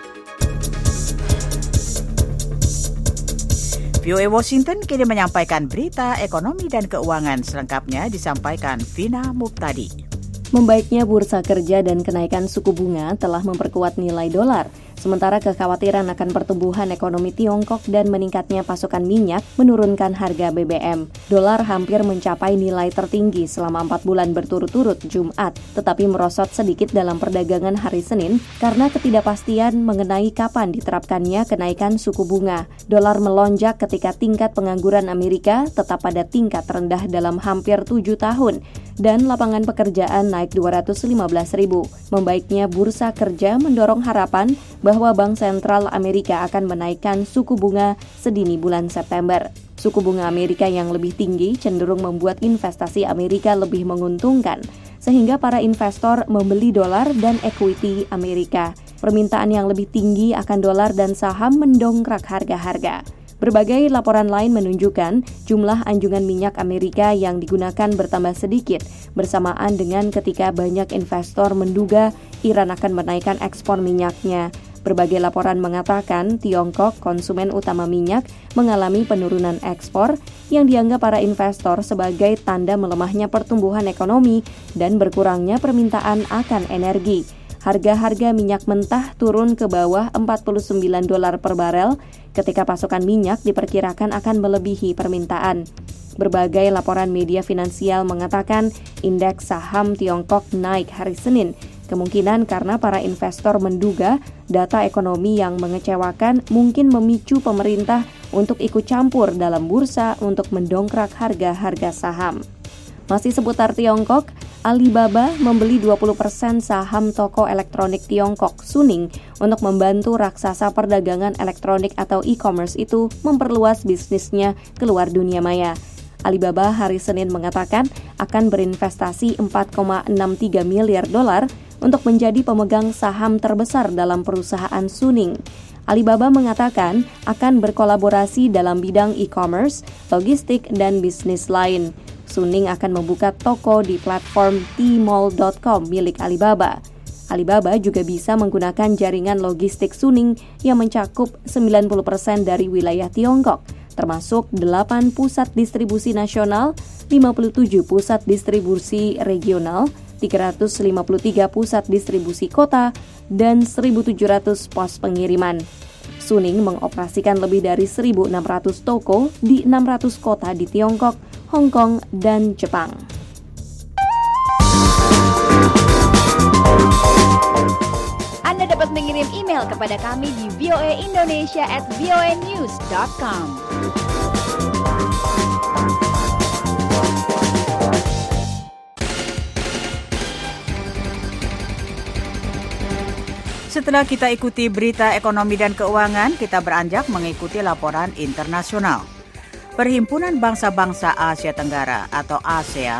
VOA Washington kini menyampaikan berita ekonomi dan keuangan, selengkapnya disampaikan Vina Muptadi. Membaiknya bursa kerja dan kenaikan suku bunga telah memperkuat nilai dolar. Sementara kekhawatiran akan pertumbuhan ekonomi Tiongkok dan meningkatnya pasokan minyak menurunkan harga BBM. Dolar hampir mencapai nilai tertinggi selama 4 bulan berturut-turut Jumat, tetapi merosot sedikit dalam perdagangan hari Senin karena ketidakpastian mengenai kapan diterapkannya kenaikan suku bunga. Dolar melonjak ketika tingkat pengangguran Amerika tetap pada tingkat terendah dalam hampir 7 tahun dan lapangan pekerjaan naik 215.000. Membaiknya bursa kerja mendorong harapan bahwa Bank Sentral Amerika akan menaikkan suku bunga sedini bulan September. Suku bunga Amerika yang lebih tinggi cenderung membuat investasi Amerika lebih menguntungkan, sehingga para investor membeli dolar dan ekuiti Amerika. Permintaan yang lebih tinggi akan dolar dan saham mendongkrak harga-harga. Berbagai laporan lain menunjukkan jumlah anjungan minyak Amerika yang digunakan bertambah sedikit, bersamaan dengan ketika banyak investor menduga Iran akan menaikkan ekspor minyaknya. Berbagai laporan mengatakan Tiongkok, konsumen utama minyak, mengalami penurunan ekspor yang dianggap para investor sebagai tanda melemahnya pertumbuhan ekonomi dan berkurangnya permintaan akan energi. Harga-harga minyak mentah turun ke bawah $49 per barel ketika pasokan minyak diperkirakan akan melebihi permintaan. Berbagai laporan media finansial mengatakan indeks saham Tiongkok naik hari Senin, kemungkinan karena para investor menduga data ekonomi yang mengecewakan mungkin memicu pemerintah untuk ikut campur dalam bursa untuk mendongkrak harga-harga saham. Masih seputar Tiongkok, Alibaba membeli 20% saham toko elektronik Tiongkok, Suning, untuk membantu raksasa perdagangan elektronik atau e-commerce itu memperluas bisnisnya keluar dunia maya. Alibaba hari Senin mengatakan akan berinvestasi $4,63 miliar untuk menjadi pemegang saham terbesar dalam perusahaan Suning. Alibaba mengatakan akan berkolaborasi dalam bidang e-commerce, logistik, dan bisnis lain. Suning akan membuka toko di platform Tmall.com milik Alibaba. Alibaba juga bisa menggunakan jaringan logistik Suning yang mencakup 90% dari wilayah Tiongkok, termasuk 8 pusat distribusi nasional, 57 pusat distribusi regional, 353 pusat distribusi kota, dan 1.700 pos pengiriman. Suning mengoperasikan lebih dari 1.600 toko di 600 kota di Tiongkok, Hong Kong, dan Jepang. Anda dapat mengirim email kepada kami di voaindonesia@voanews.com. Setelah kita ikuti berita ekonomi dan keuangan, kita beranjak mengikuti laporan internasional. Perhimpunan Bangsa-Bangsa Asia Tenggara atau ASEAN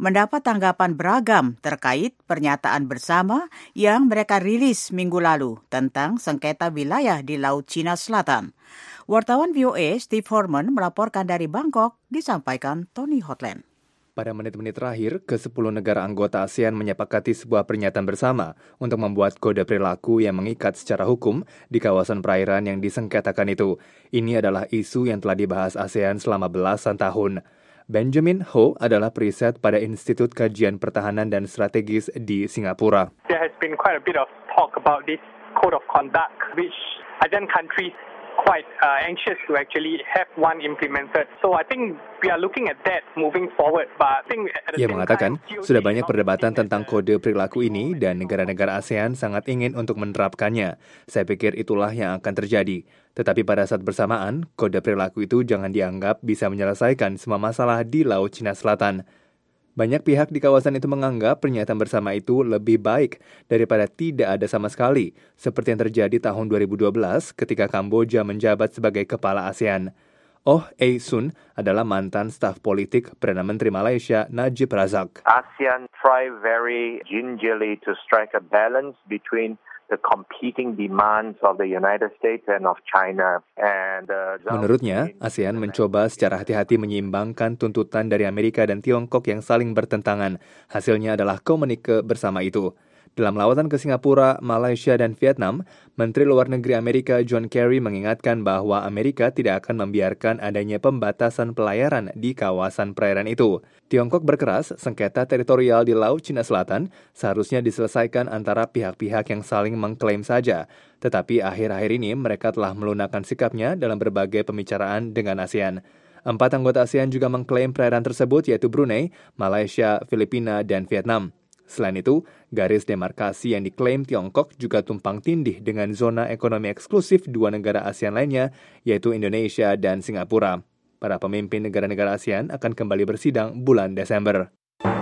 mendapat tanggapan beragam terkait pernyataan bersama yang mereka rilis minggu lalu tentang sengketa wilayah di Laut Cina Selatan. Wartawan VOA Steve Horman melaporkan dari Bangkok, disampaikan Tony Hotland. Pada menit-menit terakhir, ke-10 negara anggota ASEAN menyepakati sebuah pernyataan bersama untuk membuat kode perilaku yang mengikat secara hukum di kawasan perairan yang disengketakan itu. Ini adalah isu yang telah dibahas ASEAN selama belasan tahun. Benjamin Ho adalah periset pada Institut Kajian Pertahanan dan Strategis di Singapura. There has been quite a bit of talk about this code of conduct, which ASEAN countries quite anxious to actually have one implemented. So I think we are looking at that moving forward. But I think Ia mengatakan, sudah banyak perdebatan tentang kode perilaku ini dan negara-negara ASEAN sangat ingin untuk menerapkannya. Saya pikir itulah yang akan terjadi. Tetapi pada saat bersamaan, kode perilaku itu jangan dianggap bisa menyelesaikan semua masalah di Laut Cina Selatan. Banyak pihak di kawasan itu menganggap pernyataan bersama itu lebih baik daripada tidak ada sama sekali, seperti yang terjadi tahun 2012 ketika Kamboja menjabat sebagai kepala ASEAN. Oh Ae Sun adalah mantan staf politik Perdana Menteri Malaysia Najib Razak. ASEAN try very gingerly to strike a balance between the competing demands of the United States and of China. Menurutnya, ASEAN mencoba secara hati-hati menyeimbangkan tuntutan dari Amerika dan Tiongkok yang saling bertentangan. Hasilnya adalah komunike bersama itu. Dalam lawatan ke Singapura, Malaysia, dan Vietnam, Menteri Luar Negeri Amerika John Kerry mengingatkan bahwa Amerika tidak akan membiarkan adanya pembatasan pelayaran di kawasan perairan itu. Tiongkok berkeras, sengketa teritorial di Laut Cina Selatan seharusnya diselesaikan antara pihak-pihak yang saling mengklaim saja. Tetapi akhir-akhir ini mereka telah melunakkan sikapnya dalam berbagai pembicaraan dengan ASEAN. 4 anggota ASEAN juga mengklaim perairan tersebut yaitu Brunei, Malaysia, Filipina, dan Vietnam. Selain itu, garis demarkasi yang diklaim Tiongkok juga tumpang tindih dengan zona ekonomi eksklusif 2 negara ASEAN lainnya, yaitu Indonesia dan Singapura. Para pemimpin negara-negara ASEAN akan kembali bersidang bulan Desember.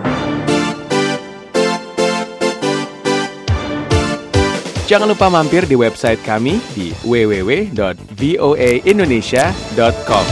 Jangan lupa mampir di website kami di www.voaindonesia.com.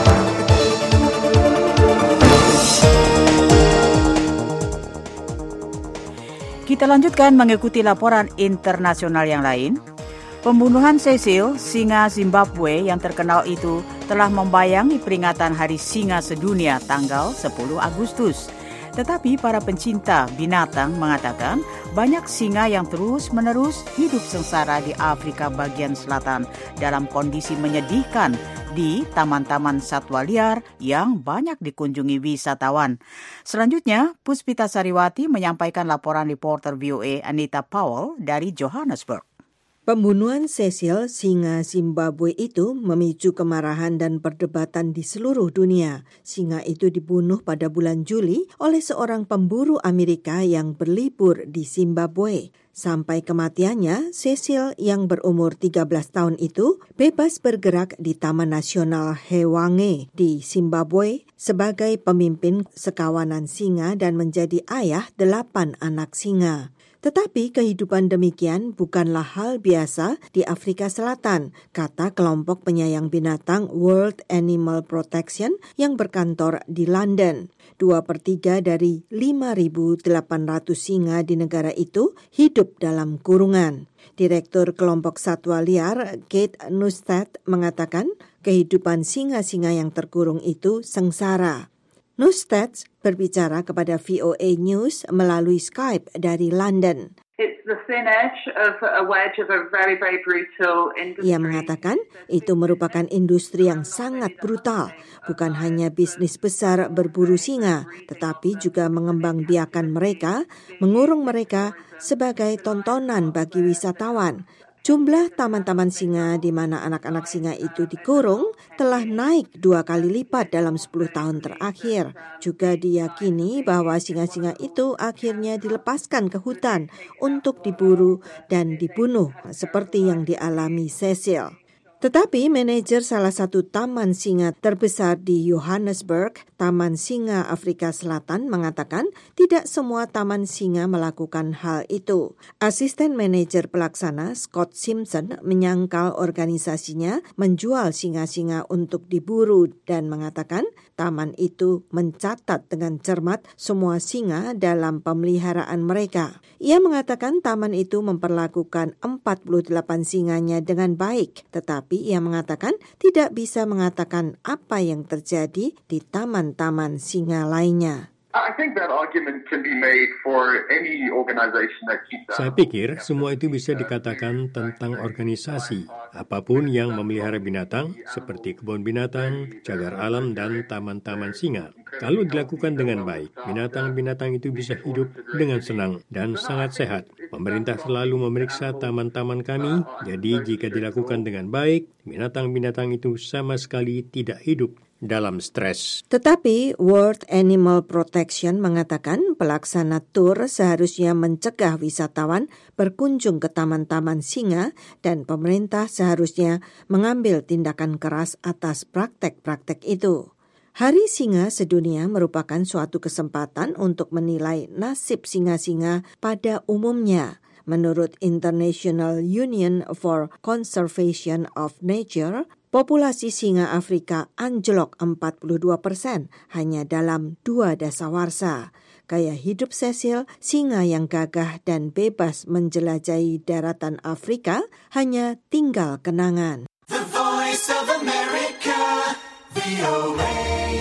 Kita lanjutkan mengikuti laporan internasional yang lain. Pembunuhan Cecil, singa Zimbabwe yang terkenal itu telah membayangi peringatan Hari Singa Sedunia tanggal 10 Agustus. Tetapi para pencinta binatang mengatakan banyak singa yang terus-menerus hidup sengsara di Afrika bagian selatan dalam kondisi menyedihkan di taman-taman satwa liar yang banyak dikunjungi wisatawan. Selanjutnya, Puspita Sariwati menyampaikan laporan reporter VOA Anita Powell dari Johannesburg. Pembunuhan Cecil, singa Zimbabwe itu memicu kemarahan dan perdebatan di seluruh dunia. Singa itu dibunuh pada bulan Juli oleh seorang pemburu Amerika yang berlibur di Zimbabwe. Sampai kematiannya, Cecil yang berumur 13 tahun itu bebas bergerak di Taman Nasional Hwange di Zimbabwe sebagai pemimpin sekawanan singa dan menjadi ayah 8 anak singa. Tetapi kehidupan demikian bukanlah hal biasa di Afrika Selatan, kata kelompok penyayang binatang World Animal Protection yang berkantor di London. 2/3 dari 5.800 singa di negara itu hidup dalam kurungan. Direktur kelompok satwa liar Kate Nustat mengatakan kehidupan singa-singa yang terkurung itu sengsara. Nustat berbicara kepada VOA News melalui Skype dari London. It's the thin edge of a wedge of a very, very brutal industry. Ia mengatakan itu merupakan industri yang sangat brutal, bukan hanya bisnis besar berburu singa, tetapi juga mengembangbiakan mereka, mengurung mereka sebagai tontonan bagi wisatawan. Jumlah taman-taman singa di mana anak-anak singa itu dikurung telah naik 2 kali lipat dalam 10 tahun terakhir. Juga diyakini bahwa singa-singa itu akhirnya dilepaskan ke hutan untuk diburu dan dibunuh seperti yang dialami Cecil. Tetapi manajer salah satu taman singa terbesar di Johannesburg, Taman Singa Afrika Selatan, mengatakan tidak semua taman singa melakukan hal itu. Asisten manajer pelaksana Scott Simpson menyangkal organisasinya menjual singa-singa untuk diburu dan mengatakan taman itu mencatat dengan cermat semua singa dalam pemeliharaan mereka. Ia mengatakan taman itu memperlakukan 48 singanya dengan baik, tetapi ia mengatakan tidak bisa mengatakan apa yang terjadi di taman-taman singa lainnya. I think that argument can be made for any organization that keeps Saya pikir semua itu bisa dikatakan tentang organisasi, apapun yang memelihara binatang, seperti kebun binatang, cagar alam, dan taman-taman singa. Kalau dilakukan dengan baik, binatang-binatang itu bisa hidup dengan senang dan sangat sehat. Pemerintah selalu memeriksa taman-taman kami, jadi jika dilakukan dengan baik, binatang-binatang itu sama sekali tidak hidup dalam stres. Tetapi World Animal Protection mengatakan pelaksana tur seharusnya mencegah wisatawan berkunjung ke taman-taman singa dan pemerintah seharusnya mengambil tindakan keras atas praktek-praktek itu. Hari Singa Sedunia merupakan suatu kesempatan untuk menilai nasib singa-singa pada umumnya. Menurut International Union for Conservation of Nature, populasi singa Afrika anjlok 42% hanya dalam 2 dasawarsa. Gaya hidup Cecil, singa yang gagah dan bebas menjelajahi daratan Afrika, hanya tinggal kenangan. The Voice of America, VOA.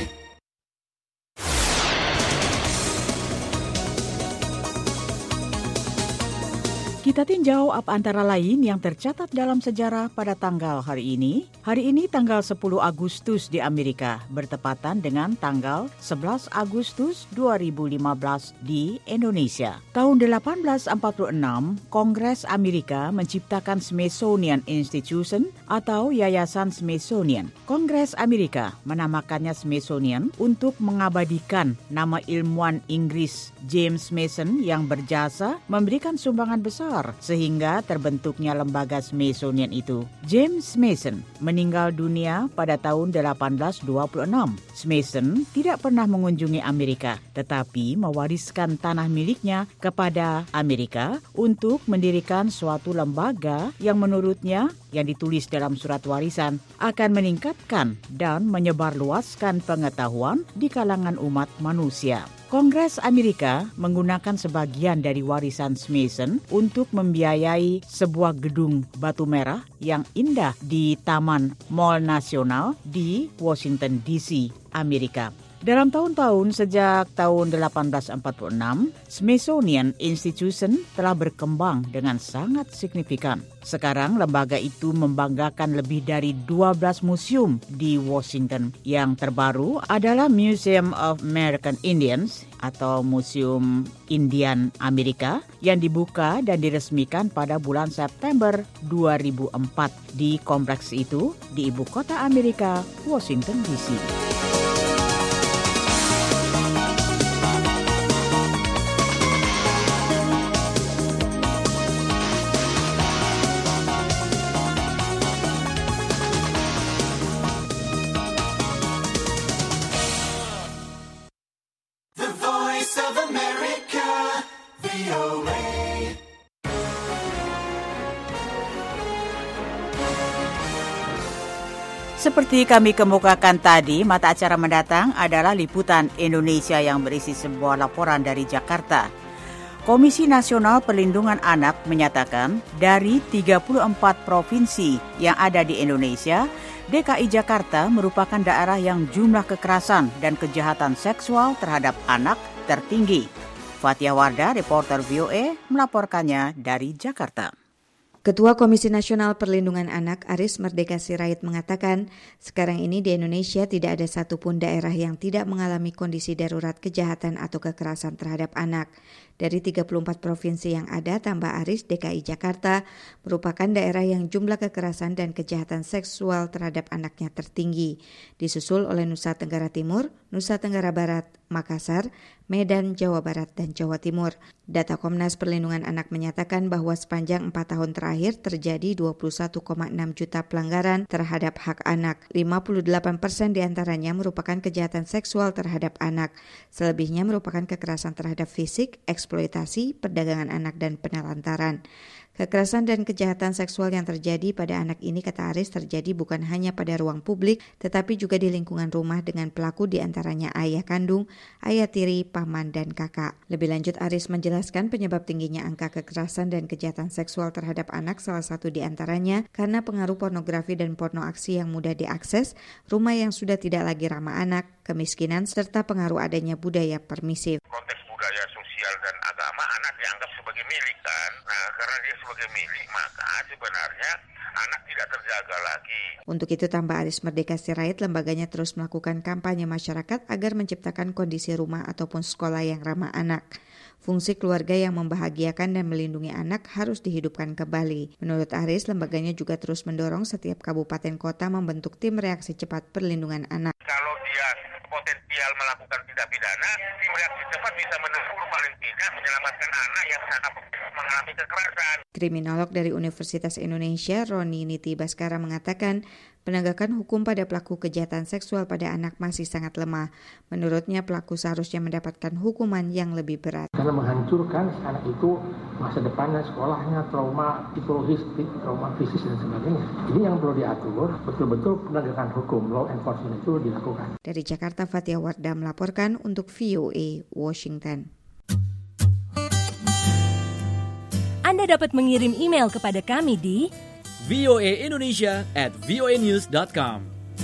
Kita tinjau apa antara lain yang tercatat dalam sejarah pada tanggal hari ini. Hari ini tanggal 10 Agustus di Amerika bertepatan dengan tanggal 11 Agustus 2015 di Indonesia. Tahun 1846, Kongres Amerika menciptakan Smithsonian Institution atau Yayasan Smithsonian. Kongres Amerika menamakannya Smithsonian untuk mengabadikan nama ilmuwan Inggris James Mason yang berjasa memberikan sumbangan besar sehingga terbentuknya lembaga Smithsonian itu. James Mason meninggal dunia pada tahun 1826. Mason tidak pernah mengunjungi Amerika, tetapi mewariskan tanah miliknya kepada Amerika untuk mendirikan suatu lembaga yang menurutnya yang ditulis dalam surat warisan akan meningkatkan dan menyebarluaskan pengetahuan di kalangan umat manusia. Kongres Amerika menggunakan sebagian dari warisan Mason untuk membiayai sebuah gedung batu merah yang indah di Taman Mall Nasional di Washington DC, Amerika. Dalam tahun-tahun sejak tahun 1846, Smithsonian Institution telah berkembang dengan sangat signifikan. Sekarang lembaga itu membanggakan lebih dari 12 museum di Washington. Yang terbaru adalah Museum of American Indians atau Museum Indian Amerika yang dibuka dan diresmikan pada bulan September 2004 di kompleks itu di ibu kota Amerika, Washington DC. Seperti kami kemukakan tadi, mata acara mendatang adalah liputan Indonesia yang berisi sebuah laporan dari Jakarta. Komisi Nasional Perlindungan Anak menyatakan dari 34 provinsi yang ada di Indonesia, DKI Jakarta merupakan daerah yang jumlah kekerasan dan kejahatan seksual terhadap anak tertinggi. Fathia Wardah, reporter VOA, melaporkannya dari Jakarta. Ketua Komisi Nasional Perlindungan Anak Aris Merdeka Sirait mengatakan, sekarang ini di Indonesia tidak ada satupun daerah yang tidak mengalami kondisi darurat kejahatan atau kekerasan terhadap anak. Dari 34 provinsi yang ada, tambah Aris, DKI Jakarta merupakan daerah yang jumlah kekerasan dan kejahatan seksual terhadap anaknya tertinggi. Disusul oleh Nusa Tenggara Timur, Nusa Tenggara Barat, Makassar, Medan, Jawa Barat, dan Jawa Timur. Data Komnas Perlindungan Anak menyatakan bahwa sepanjang 4 tahun terakhir terjadi 21,6 juta pelanggaran terhadap hak anak. 58% diantaranya merupakan kejahatan seksual terhadap anak. Selebihnya merupakan kekerasan terhadap fisik, eksploitasi, perdagangan anak, dan penelantaran. Kekerasan dan kejahatan seksual yang terjadi pada anak ini, kata Aris, terjadi bukan hanya pada ruang publik, tetapi juga di lingkungan rumah dengan pelaku diantaranya ayah kandung, ayah tiri, paman, dan kakak. Lebih lanjut, Aris menjelaskan penyebab tingginya angka kekerasan dan kejahatan seksual terhadap anak salah satu diantaranya karena pengaruh pornografi dan porno aksi yang mudah diakses, rumah yang sudah tidak lagi ramah anak, kemiskinan, serta pengaruh adanya budaya permisif. Konteks budaya sosial dan agama, anak dianggap sebagai milik kan. Nah, karena dia sebagai milik, maka sebenarnya anak tidak terjaga lagi. Untuk itu, tambah Aris Merdeka Sirait, lembaganya terus melakukan kampanye masyarakat agar menciptakan kondisi rumah ataupun sekolah yang ramah anak. Fungsi keluarga yang membahagiakan dan melindungi anak harus dihidupkan kembali. Menurut Aris, lembaganya juga terus mendorong setiap kabupaten kota membentuk tim reaksi cepat perlindungan anak. Kalau dia potensial melakukan tindak pidana, tim reaksi cepat bisa menegur paling tidak menyelamatkan anak yang sangat mengalami kekerasan. Kriminolog dari Universitas Indonesia, Roni Niti Baskara, mengatakan penegakan hukum pada pelaku kejahatan seksual pada anak masih sangat lemah. Menurutnya, pelaku seharusnya mendapatkan hukuman yang lebih berat. Karena menghancurkan anak itu masa depannya, sekolahnya, trauma psikologis, trauma fisik, dan sebagainya. Ini yang perlu diatur, betul-betul penegakan hukum, law enforcement itu dilakukan. Dari Jakarta, Fatia Wardah melaporkan untuk VOA Washington. Anda dapat mengirim email kepada kami di voaindonesia@voanews.com.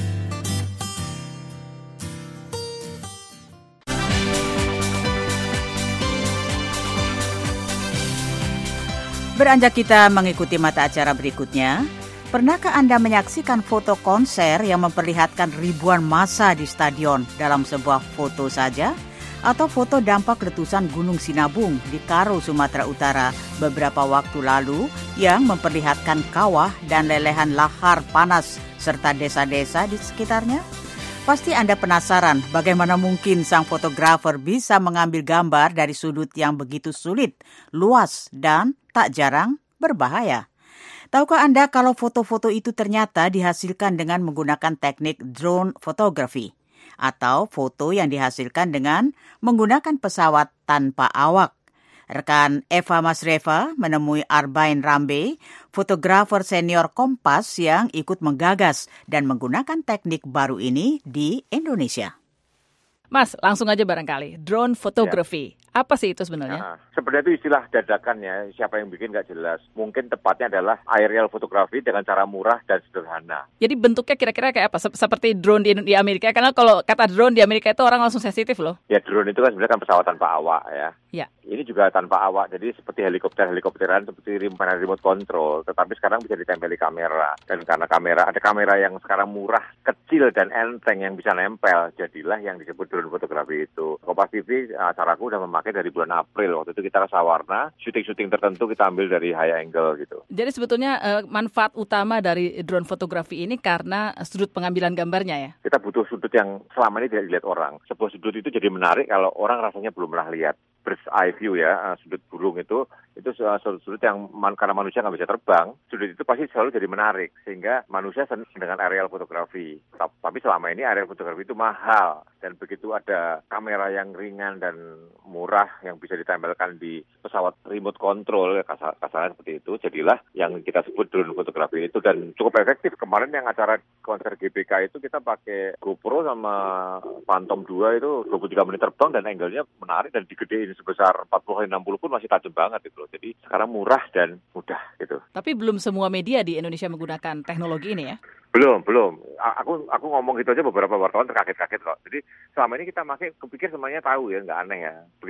Beranjak kita mengikuti mata acara berikutnya, pernahkah Anda menyaksikan foto konser yang memperlihatkan ribuan massa di stadion dalam sebuah foto saja? Atau foto dampak letusan Gunung Sinabung di Karo, Sumatera Utara beberapa waktu lalu yang memperlihatkan kawah dan lelehan lahar panas serta desa-desa di sekitarnya? Pasti Anda penasaran bagaimana mungkin sang fotografer bisa mengambil gambar dari sudut yang begitu sulit, luas, dan tak jarang berbahaya. Tahukah Anda kalau foto-foto itu ternyata dihasilkan dengan menggunakan teknik drone photography? Atau foto yang dihasilkan dengan menggunakan pesawat tanpa awak. Rekan Eva Masreva menemui Arbain Rambe, fotografer senior Kompas yang ikut menggagas dan menggunakan teknik baru ini di Indonesia. Mas, langsung aja barangkali, drone photography. Apa sih itu sebenarnya? Sebenarnya itu istilah dadakan ya, siapa yang bikin nggak jelas. Mungkin tepatnya adalah aerial fotografi dengan cara murah dan sederhana. Jadi bentuknya kira-kira kayak apa? Seperti drone di Amerika, karena kalau kata drone di Amerika itu orang langsung sensitif loh. Ya, drone itu kan sebenarnya kan pesawat tanpa awak ya. Ya. Ini juga tanpa awak, jadi seperti helikopteran, seperti remote control. Tetapi sekarang bisa ditempeli kamera. Dan karena ada kamera yang sekarang murah, kecil dan enteng yang bisa nempel, jadilah yang disebut drone fotografi itu. Kompas TV, acaraku udah memakai dari bulan April. Waktu itu kita ke Sawarna, syuting-syuting tertentu kita ambil dari high angle gitu. Jadi sebetulnya manfaat utama dari drone fotografi ini karena sudut pengambilan gambarnya ya? Kita butuh sudut yang selama ini tidak dilihat orang. Sebuah sudut itu jadi menarik kalau orang rasanya belum pernah lihat. Bird's eye view ya, sudut burung itu sudut yang karena manusia nggak bisa terbang, sudut itu pasti selalu jadi menarik sehingga manusia senang dengan aerial fotografi. Tapi selama ini aerial fotografi itu mahal dan begitu ada kamera yang ringan dan murah yang bisa ditempelkan di pesawat remote control, kasarnya seperti itu, jadilah yang kita sebut drone fotografi itu dan cukup efektif. Kemarin yang acara konser GBK itu kita pakai GoPro sama Phantom 2 itu 23 menit terbang dan angle-nya menarik dan digedein sebesar 40-60 pun masih tajam banget gitu. Jadi sekarang murah dan mudah gitu. Tapi belum semua media di Indonesia menggunakan teknologi ini ya? Belum. Aku ngomong gitu aja beberapa wartawan terkaget-kaget kok. Jadi selama ini kita kepikir semuanya tahu ya, nggak aneh ya. Begitu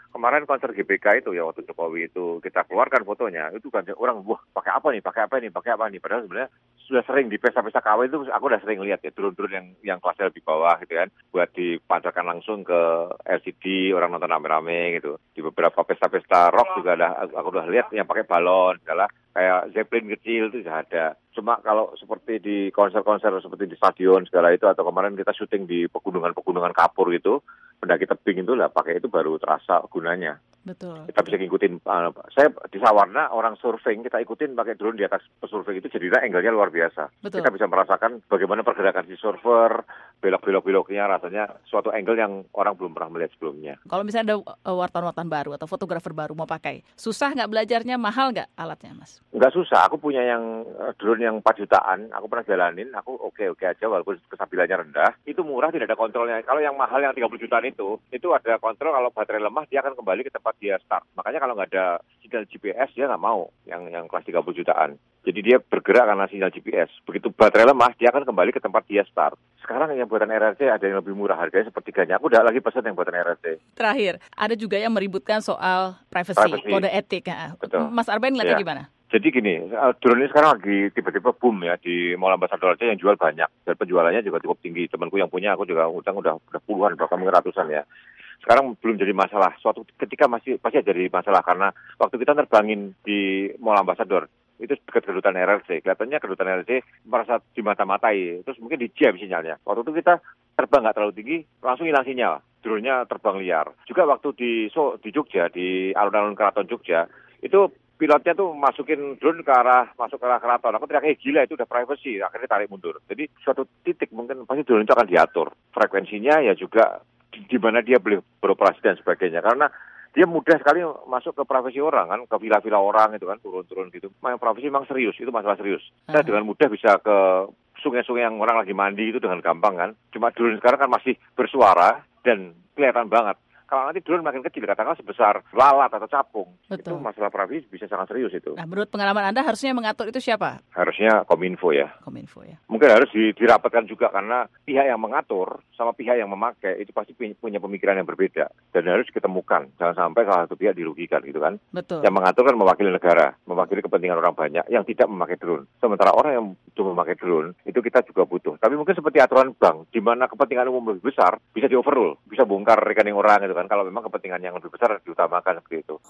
Kemarin konser GBK itu ya, waktu Jokowi itu kita keluarkan fotonya, itu kan orang, wah pakai apa nih. Padahal sebenarnya sudah sering di pesta-pesta KW itu aku udah sering lihat ya, drone-drone yang kelasnya lebih bawah gitu kan, buat dipancarkan langsung ke LCD, orang nonton rame-rame gitu. Di beberapa pesta-pesta rock juga aku udah lihat yang pakai balon, segala kayak Zeppelin kecil itu sudah ada. Cuma kalau seperti di konser-konser seperti di stadion segala itu, atau kemarin kita syuting di pegunungan kapur gitu, pendaki tebing itu lah pakai itu baru terasa gunanya. Betul. Kita bisa ngikutin, saya di Sawarna orang surfing, kita ikutin pakai drone di atas pesurfing itu jadinya angle-nya luar biasa. Betul. Kita bisa merasakan bagaimana pergerakan si surfer, belok-beloknya rasanya suatu angle yang orang belum pernah melihat sebelumnya. Kalau misalnya ada wartawan-wartawan baru atau fotografer baru mau pakai, susah nggak belajarnya, mahal nggak alatnya, Mas? Nggak susah, aku punya yang drone yang 4 jutaan, aku pernah jalanin, aku oke aja walaupun kesabilannya rendah. Itu murah, tidak ada kontrolnya. Kalau yang mahal yang 30 jutaan itu ada kontrol, kalau baterai lemah dia akan kembali ke tempat dia start. Makanya kalau nggak ada sinyal GPS dia nggak mau yang kelas 30 jutaan. Jadi dia bergerak karena sinyal GPS. Begitu baterai lemah dia akan kembali ke tempat dia start. Sekarang yang buatan RRC ada yang lebih murah, harganya sepertiganya. Aku udah lagi pesan yang buatan RRC. Terakhir, ada juga yang meributkan soal privacy. Kode etik. Betul. Mas Arben ngeliatnya gimana? Jadi gini, drone ini sekarang lagi tiba-tiba boom ya di Mall Ambassador aja, yang jual banyak dan penjualannya juga cukup tinggi. Temanku yang punya, aku juga udah puluhan, bahkan ratusan ya. Sekarang belum jadi masalah. Suatu ketika pasti jadi masalah karena waktu kita nerbangin di Mall Ambassador itu dekat kedutaan RRC, kelihatannya kedutaan RRC merasa dimata-matai, terus mungkin di-jam sinyalnya. Waktu itu kita terbang nggak terlalu tinggi, langsung hilang sinyal, drone-nya terbang liar. Juga waktu di Jogja, di alun-alun Keraton Jogja, itu pilotnya tuh masukin drone masuk ke arah keraton. Aku teriak, gila itu udah privacy, akhirnya tarik mundur. Jadi suatu titik mungkin pasti drone itu akan diatur. Frekuensinya ya juga di mana dia boleh beroperasi dan sebagainya. Karena dia mudah sekali masuk ke privasi orang kan, ke villa-villa orang itu kan, turun-turun gitu. Privasi memang serius, itu masalah serius. Kita dengan mudah bisa ke sungai-sungai yang orang lagi mandi itu dengan gampang kan. Cuma drone sekarang kan masih bersuara dan kelihatan banget. Kalau nanti drone makin kecil, katakanlah sebesar lalat atau capung, Betul. Itu masalah privasi bisa sangat serius itu. Nah, menurut pengalaman Anda harusnya mengatur itu siapa? Harusnya Kominfo ya. Kominfo ya. Mungkin harus dirapatkan juga karena pihak yang mengatur sama pihak yang memakai itu pasti punya pemikiran yang berbeda dan harus diketemukan. Jangan sampai salah satu pihak dirugikan gitu kan. Betul. Yang mengatur kan mewakili negara, mewakili kepentingan orang banyak yang tidak memakai drone. Sementara orang yang butuh memakai drone itu kita juga butuh. Tapi mungkin seperti aturan bank, di mana kepentingan umum lebih besar bisa di-overrule, bisa bongkar rekening orang gitu kan. Kalau memang kepentingan yang lebih besar diutamakan seperti itu.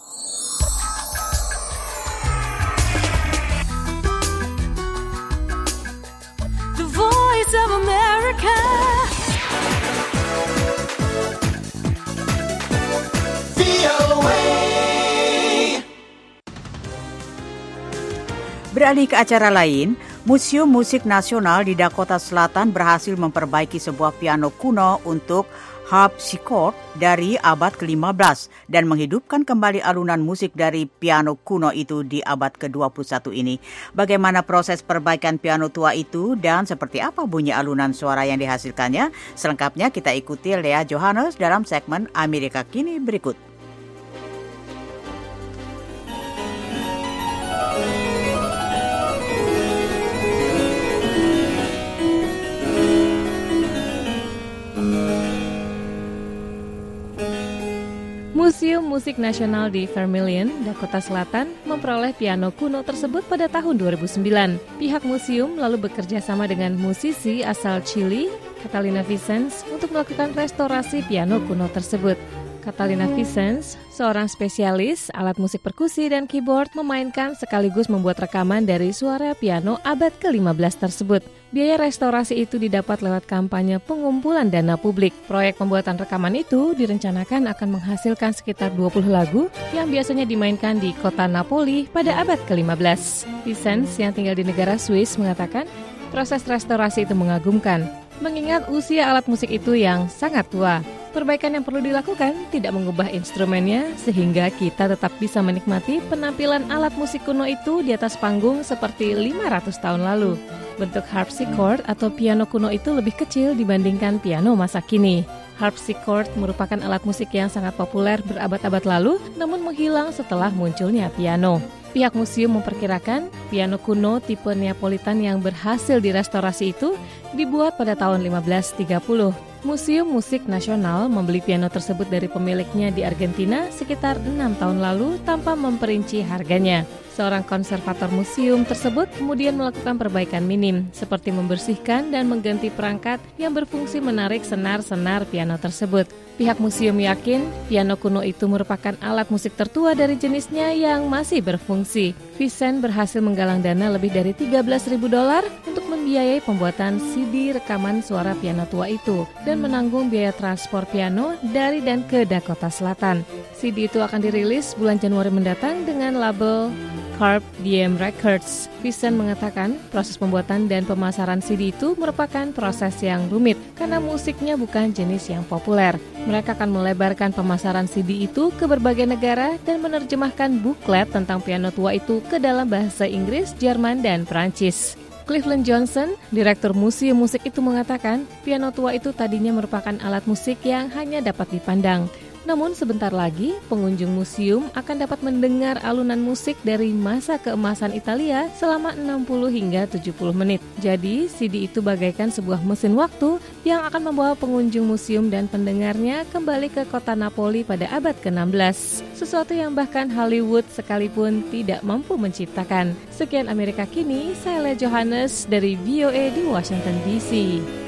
The Voice of America. Beralih ke acara lain, Museum Musik Nasional di Dakota Selatan berhasil memperbaiki sebuah piano kuno untuk harpsichord dari abad ke-15 dan menghidupkan kembali alunan musik dari piano kuno itu di abad ke-21 ini. Bagaimana proses perbaikan piano tua itu dan seperti apa bunyi alunan suara yang dihasilkannya? Selengkapnya kita ikuti Lea Johannes dalam segmen Amerika Kini berikut. Museum Musik Nasional di Vermilion, Dakota Selatan, memperoleh piano kuno tersebut pada tahun 2009. Pihak museum lalu bekerja sama dengan musisi asal Chili, Catalina Vicens, untuk melakukan restorasi piano kuno tersebut. Catalina Vicens, seorang spesialis alat musik perkusi dan keyboard, memainkan sekaligus membuat rekaman dari suara piano abad ke-15 tersebut. Biaya restorasi itu didapat lewat kampanye pengumpulan dana publik. Proyek pembuatan rekaman itu direncanakan akan menghasilkan sekitar 20 lagu yang biasanya dimainkan di kota Napoli pada abad ke-15. Vicens yang tinggal di negara Swiss mengatakan proses restorasi itu mengagumkan, mengingat usia alat musik itu yang sangat tua. Perbaikan yang perlu dilakukan tidak mengubah instrumennya sehingga kita tetap bisa menikmati penampilan alat musik kuno itu di atas panggung seperti 500 tahun lalu. Bentuk harpsichord atau piano kuno itu lebih kecil dibandingkan piano masa kini. Harpsichord merupakan alat musik yang sangat populer berabad-abad lalu, namun menghilang setelah munculnya piano. Pihak museum memperkirakan piano kuno tipe Neapolitan yang berhasil direstorasi itu dibuat pada tahun 1530. Museum Musik Nasional membeli piano tersebut dari pemiliknya di Argentina sekitar 6 tahun lalu tanpa memperinci harganya. Seorang konservator museum tersebut kemudian melakukan perbaikan minim, seperti membersihkan dan mengganti perangkat yang berfungsi menarik senar-senar piano tersebut. Pihak museum yakin piano kuno itu merupakan alat musik tertua dari jenisnya yang masih berfungsi. Vincent berhasil menggalang dana lebih dari $13.000 untuk membiayai pembuatan CD rekaman suara piano tua itu dan menanggung biaya transport piano dari dan ke Dakota Selatan. CD itu akan dirilis bulan Januari mendatang dengan label Carp Diem Records. Vincent mengatakan proses pembuatan dan pemasaran CD itu merupakan proses yang rumit karena musiknya bukan jenis yang populer. Mereka akan melebarkan pemasaran CD itu ke berbagai negara dan menerjemahkan buklet tentang piano tua itu ke dalam bahasa Inggris, Jerman, dan Prancis. Cleveland Johnson, direktur museum musik itu mengatakan piano tua itu tadinya merupakan alat musik yang hanya dapat dipandang. Namun sebentar lagi, pengunjung museum akan dapat mendengar alunan musik dari masa keemasan Italia selama 60 hingga 70 menit. Jadi, CD itu bagaikan sebuah mesin waktu yang akan membawa pengunjung museum dan pendengarnya kembali ke kota Napoli pada abad ke-16. Sesuatu yang bahkan Hollywood sekalipun tidak mampu menciptakan. Sekian Amerika Kini, saya Lea Johannes dari VOA di Washington DC.